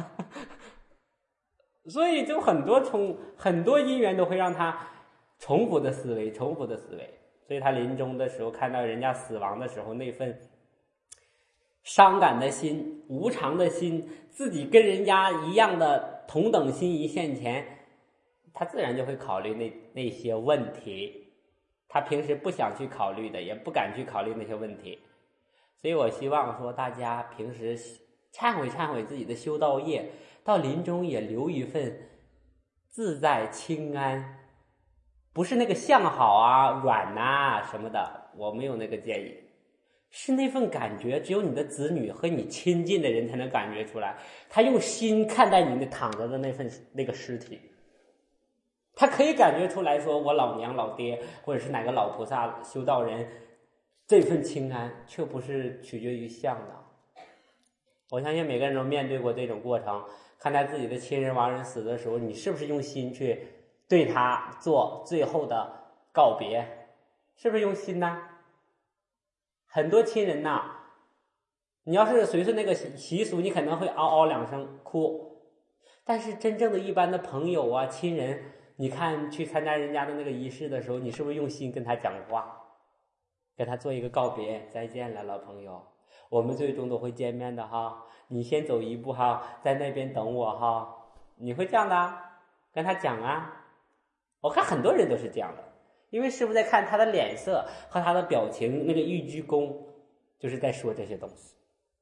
[SPEAKER 1] 所以就很多重很多因缘都会让他重复的思维，重复的思维。所以他临终的时候看到人家死亡的时候，那份伤感的心、无常的心，自己跟人家一样的同等心一现前，他自然就会考虑那那些问题，他平时不想去考虑的，也不敢去考虑那些问题。所以我希望说大家平时忏悔忏悔自己的修道业，到临终也留一份自在清安，不是那个相好啊、软啊什么的，我没有那个建议，是那份感觉，只有你的子女和你亲近的人才能感觉出来。他用心看待你那躺着的那份那个尸体，他可以感觉出来说，我老娘老爹或者是哪个老菩萨修道人，这份清安却不是取决于相的。我相信每个人都面对过这种过程，看待自己的亲人亡人死的时候，你是不是用心去对他做最后的告别？是不是用心呢？很多亲人呐，你要是随顺那个习俗，你可能会嗷嗷两声哭，但是真正的一般的朋友啊、亲人，你看去参加人家的那个仪式的时候，你是不是用心跟他讲话，跟他做一个告别？再见了，老朋友，我们最终都会见面的哈，你先走一步哈，在那边等我哈。你会这样的跟他讲啊？我看很多人都是这样的，因为师父在看他的脸色和他的表情，那个一鞠躬就是在说这些东西。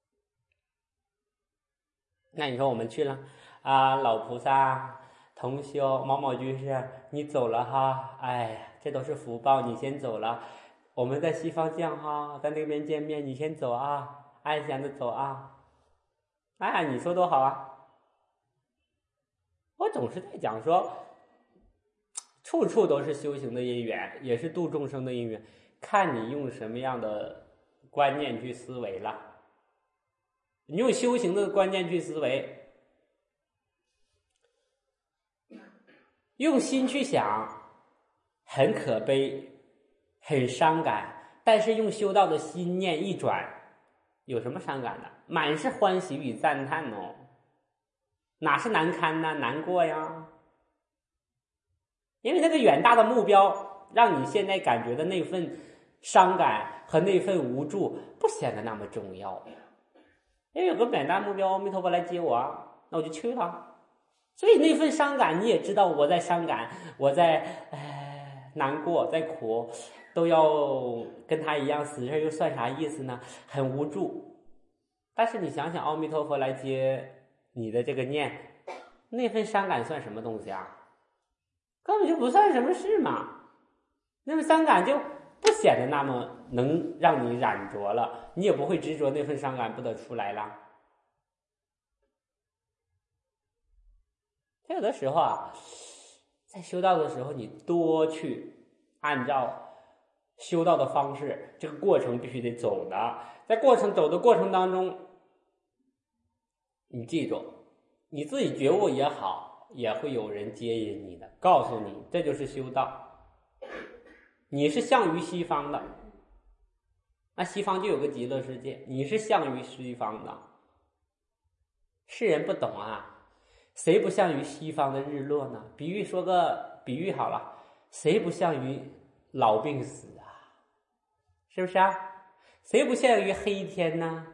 [SPEAKER 1] 那你说我们去了啊，老菩萨同修某某居士，你走了哈，哎呀，这都是福报，你先走了，我们在西方见哈，在那边见面，你先走啊，安详的走啊。哎，你说多好啊！我总是在讲说，处处都是修行的因缘，也是度众生的因缘，看你用什么样的观念去思维了。你用修行的观念去思维，用心去想，很可悲，很伤感，但是用修道的心念一转，有什么伤感的？满是欢喜与赞叹哦，哪是难堪呢？难过呀！因为那个远大的目标，让你现在感觉的那份伤感和那份无助不显得那么重要。因为有个远大目标，阿弥陀佛来接我啊，那我就去了。所以那份伤感，你也知道我在伤感，我在哎难过再苦，都要跟他一样死事又算啥意思呢？很无助。但是你想想，阿弥陀佛来接你的这个念，那份伤感算什么东西啊？根本就不算什么事嘛。那么伤感就不显得那么能让你染着了，你也不会执着那份伤感不得出来了。有的时候啊，在修道的时候，你多去按照修道的方式，这个过程必须得走的。在过程走的过程当中，你记住，你自己觉悟也好，也会有人接引你的，告诉你这就是修道。你是向于西方的，那西方就有个极乐世界，你是向于西方的。世人不懂啊，谁不向于西方的日落呢？比喻说个比喻好了，谁不向于老病死啊？是不是啊？谁不向于黑天呢？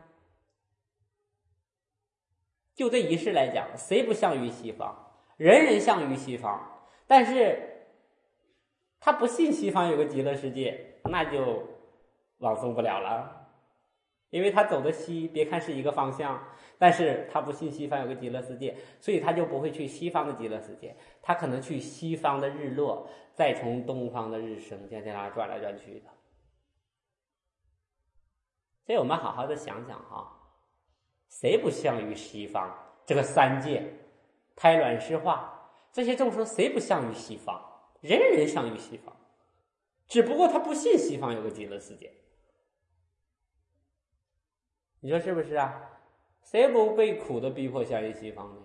[SPEAKER 1] 就这一世来讲，谁不向于西方？人人向于西方，但是他不信西方有个极乐世界，那就往生不了了。因为他走的西，别看是一个方向，但是他不信西方有个极乐世界，所以他就不会去西方的极乐世界，他可能去西方的日落，再从东方的日升，在这样转来转去的。所以我们好好的想想哈，谁不向于西方？这个三界、胎卵湿化这些众生，谁不向于西方？人人向于西方，只不过他不信西方有个极乐世界。你说是不是啊？谁不被苦的逼迫向于西方呢？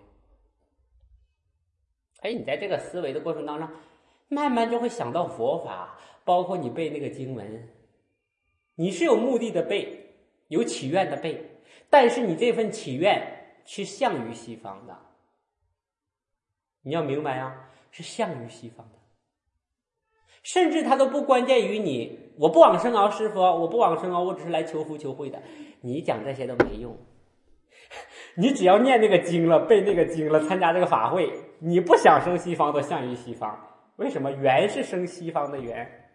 [SPEAKER 1] 哎，你在这个思维的过程当中，慢慢就会想到佛法，包括你背那个经文，你是有目的的背，有祈愿的背，但是你这份祈愿是向于西方的，你要明白啊，是向于西方的。甚至它都不关键于你，我不往生啊，师父，我不往生啊，我只是来求福求慧的。你讲这些都没用，你只要念那个经了，背那个经了，参加这个法会，你不想生西方都向于西方。为什么？缘是生西方的缘，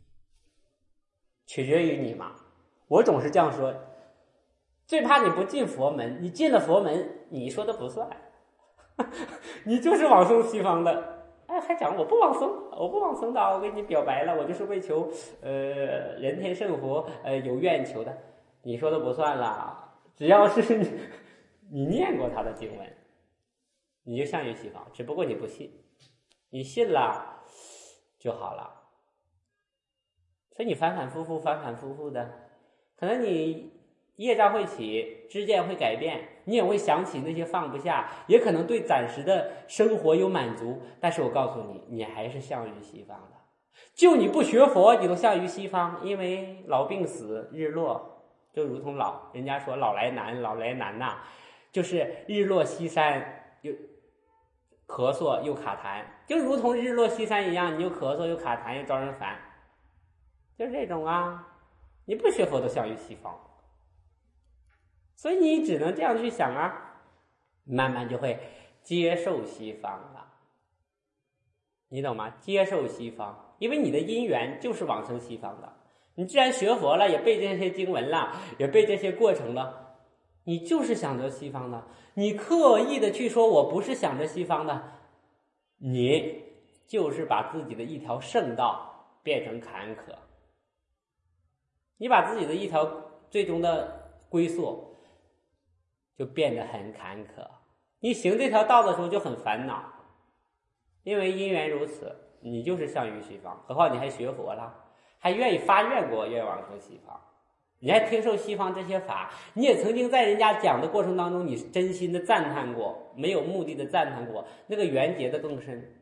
[SPEAKER 1] 取决于你嘛。我总是这样说，最怕你不进佛门，你进了佛门，你说的不算，你就是往生西方的。哎，还讲我不往生，我不往生的，我给你表白了，我就是为求呃人天圣佛呃有愿求的，你说的不算了。只要是你你念过他的经文，你就向于西方，只不过你不信，你信了就好了。所以你反反复复反反复复的，可能你业障会起，知见会改变，你也会想起那些放不下，也可能对暂时的生活有满足，但是我告诉你，你还是向于西方的。就你不学佛，你都向于西方，因为老病死日落就如同老，人家说老来难，老来难呐、啊，就是日落西山又咳嗽又卡痰，就如同日落西山一样，你又咳嗽又卡痰又招人烦，就是这种啊。你不学佛都向于西方，所以你只能这样去想啊，慢慢就会接受西方了，你懂吗？接受西方，因为你的因缘就是往生西方的。你既然学佛了，也背这些经文了，也背这些过程了，你就是想着西方的。你刻意的去说我不是想着西方的，你就是把自己的一条圣道变成坎坷，你把自己的一条最终的归宿就变得很坎坷。你行这条道的时候就很烦恼，因为因缘如此，你就是向于西方。何况你还学佛了，还愿意发愿过，愿意往生西方，你还听受西方这些法，你也曾经在人家讲的过程当中，你真心的赞叹过，没有目的的赞叹过，那个缘结的更深。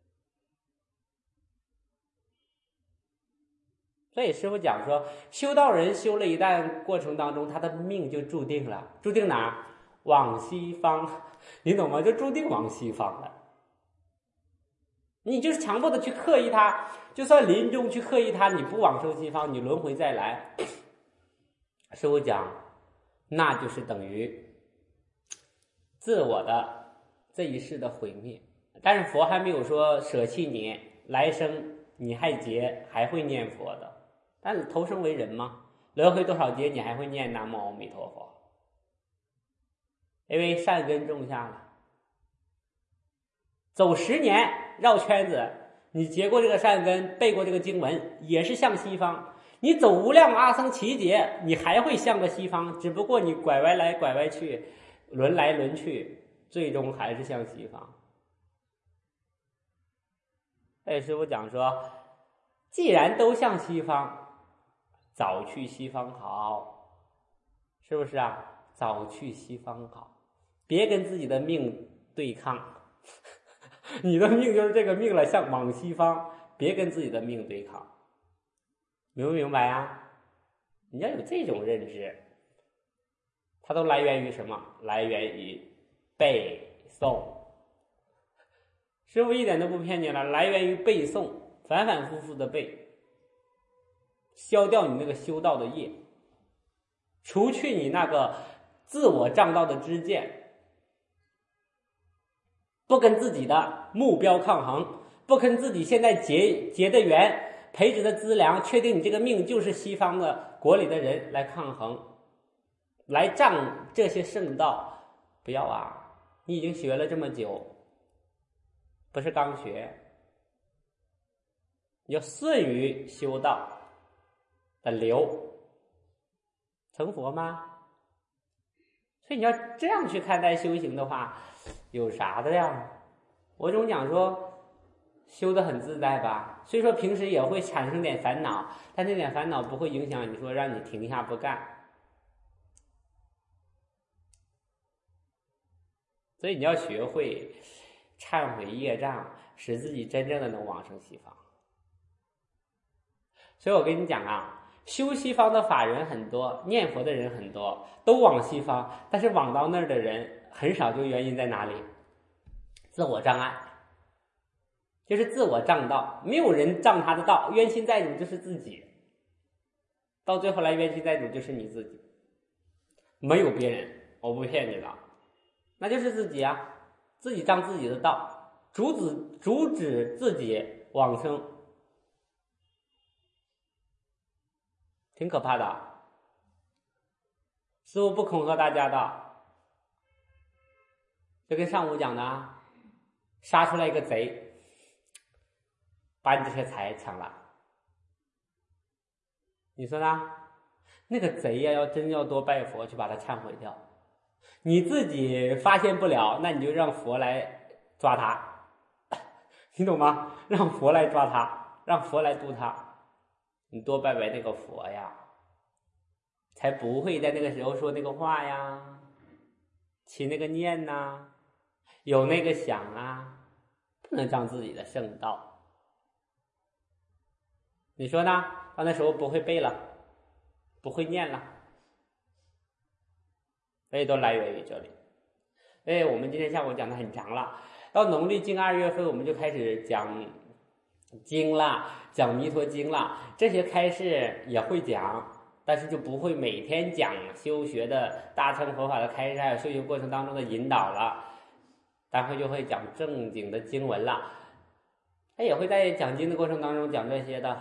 [SPEAKER 1] 所以师父讲说，修道人修了一旦过程当中，他的命就注定了，注定哪儿？往西方，你懂吗？就注定往西方了。你就是强迫的去刻意它，就算临终去刻意它，你不往生西方，你轮回再来，师父讲，那就是等于自我的这一世的毁灭。但是佛还没有说舍弃你来生你还劫还会念佛的，但是投生为人嘛，轮回多少劫你还会念南无阿弥陀佛，因为善根种下了。走十年绕圈子，你结过这个善根，背过这个经文，也是向西方。你走无量阿僧祇劫，你还会向着西方，只不过你拐弯来拐弯去，轮来轮去，最终还是向西方。哎，师父讲说，既然都向西方，早去西方好，是不是啊？早去西方好，别跟自己的命对抗。你的命就是这个命了，向往西方，别跟自己的命对抗，明不明白啊？你要有这种认知，它都来源于什么？来源于背诵。师父一点都不骗你了，来源于背诵，反反复复的背，消掉你那个修道的业，除去你那个自我障道的知见，不跟自己的目标抗衡，不跟自己现在结结的缘、培植的资粮，确定你这个命就是西方的国里的人来抗衡，来仗这些圣道。不要啊，你已经学了这么久，不是刚学，你要顺于修道的流，成佛吗？所以你要这样去看待修行的话，有啥的呀？我总讲说修得很自在吧，虽说平时也会产生点烦恼，但那点烦恼不会影响你说让你停下不干。所以你要学会忏悔业障，使自己真正的能往生西方。所以我跟你讲啊，修西方的法人很多，念佛的人很多，都往西方，但是往到那儿的人很少，就原因在哪里？自我障碍，就是自我障道，没有人障他的道，冤亲债主就是自己，到最后来冤亲债主就是你自己，没有别人，我不骗你的，那就是自己啊，自己障自己的道，阻止阻止自己往生，挺可怕的。师父不恐吓大家的，就跟上午讲的啊，杀出来一个贼，把你这些财抢了，你说呢？那个贼呀，要真要多拜佛去把他忏悔掉。你自己发现不了，那你就让佛来抓他，你懂吗？让佛来抓他，让佛来度他，你多拜拜那个佛呀，才不会在那个时候说那个话呀，起那个念呐，有那个想啊，不能障自己的圣道。你说呢？到那时候不会背了，不会念了，所以都来源于这里。所以我们今天下午讲的很长了，到农历经二月份我们就开始讲经啦，讲弥陀经啦，这些开示也会讲，但是就不会每天讲修学的大乘佛法的开示，还有修学过程当中的引导了，待会就会讲正经的经文了。他也会在讲经的过程当中讲这些的，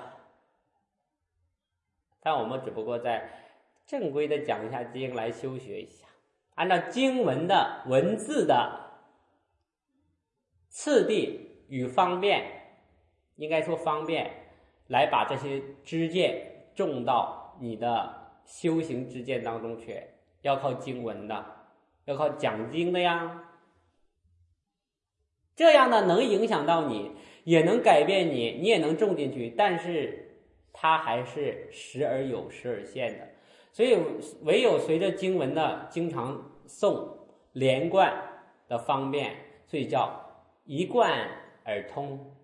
[SPEAKER 1] 但我们只不过在正规的讲一下经来修学一下，按照经文的文字的次第与方便，应该说方便，来把这些知见种到你的修行知见当中去，要靠经文的，要靠讲经的呀。这样呢，能影响到你，也能改变你，你也能种进去，但是它还是时而有时而现的。所以唯有随着经文的经常诵连贯的方便，所以叫一贯而通，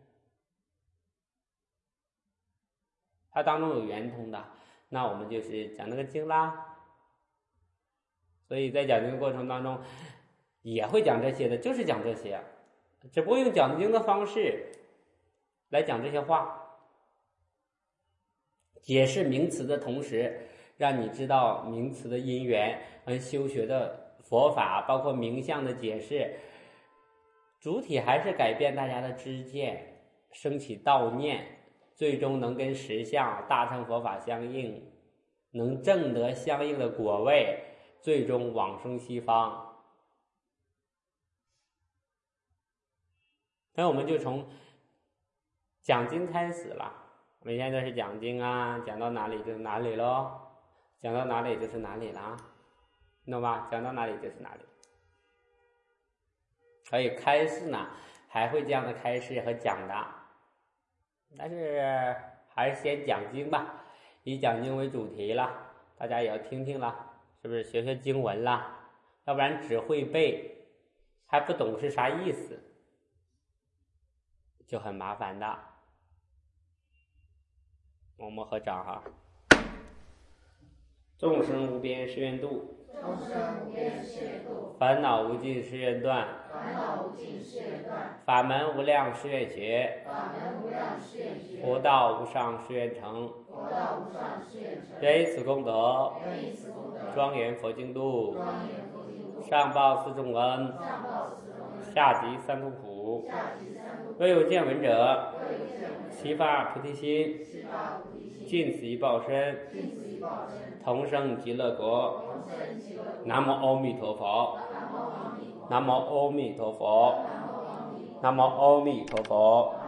[SPEAKER 1] 它当中有圆通的，那我们就是讲那个经啦。所以在讲经的过程当中也会讲这些的，就是讲这些，只不过用讲经的方式来讲这些话，解释名词的同时，让你知道名词的因缘和修学的佛法，包括名相的解释，主体还是改变大家的知见，升起道念， 最终能跟实相大乘佛法相应，能证得相应的果位，最终往生西方。那我们就从讲经开始了，每天都是讲经啊，讲到哪里就是哪里咯，讲到哪里就是哪里啦，懂吧？讲到哪里就是哪里。所以开示呢，还会这样的开示和讲的，但是还是先讲经吧，以讲经为主题了，大家也要听听了，是不是？学学经文啦，要不然只会背，还不懂是啥意思，就很麻烦的。我们合掌哈。众生无边誓愿度，
[SPEAKER 2] 众生无边誓愿度；
[SPEAKER 1] 烦恼无尽誓愿断，
[SPEAKER 2] 烦恼无尽誓愿断；
[SPEAKER 1] 法门无量誓愿学，
[SPEAKER 2] 法门无量誓愿学；
[SPEAKER 1] 佛道无上誓愿成，
[SPEAKER 2] 佛道无上誓愿成。
[SPEAKER 1] 愿以此功德，
[SPEAKER 2] 愿以此功德，
[SPEAKER 1] 庄严佛净土，
[SPEAKER 2] 庄严佛净土，
[SPEAKER 1] 上报四重恩，
[SPEAKER 2] 上报四重恩，
[SPEAKER 1] 下济三途苦。
[SPEAKER 2] 下济三途苦。
[SPEAKER 1] 若有见闻者，
[SPEAKER 2] 若有见闻者，
[SPEAKER 1] 悉发菩提心，
[SPEAKER 2] 悉发菩提心，
[SPEAKER 1] 尽此一报身，
[SPEAKER 2] 尽此一报身，
[SPEAKER 1] 同生极乐国。
[SPEAKER 2] 同生极乐国。
[SPEAKER 1] 南无阿弥陀佛。
[SPEAKER 2] 南无阿弥陀佛。
[SPEAKER 1] 南无阿弥陀佛。
[SPEAKER 2] 南无阿弥陀佛。
[SPEAKER 1] 南无阿弥陀佛。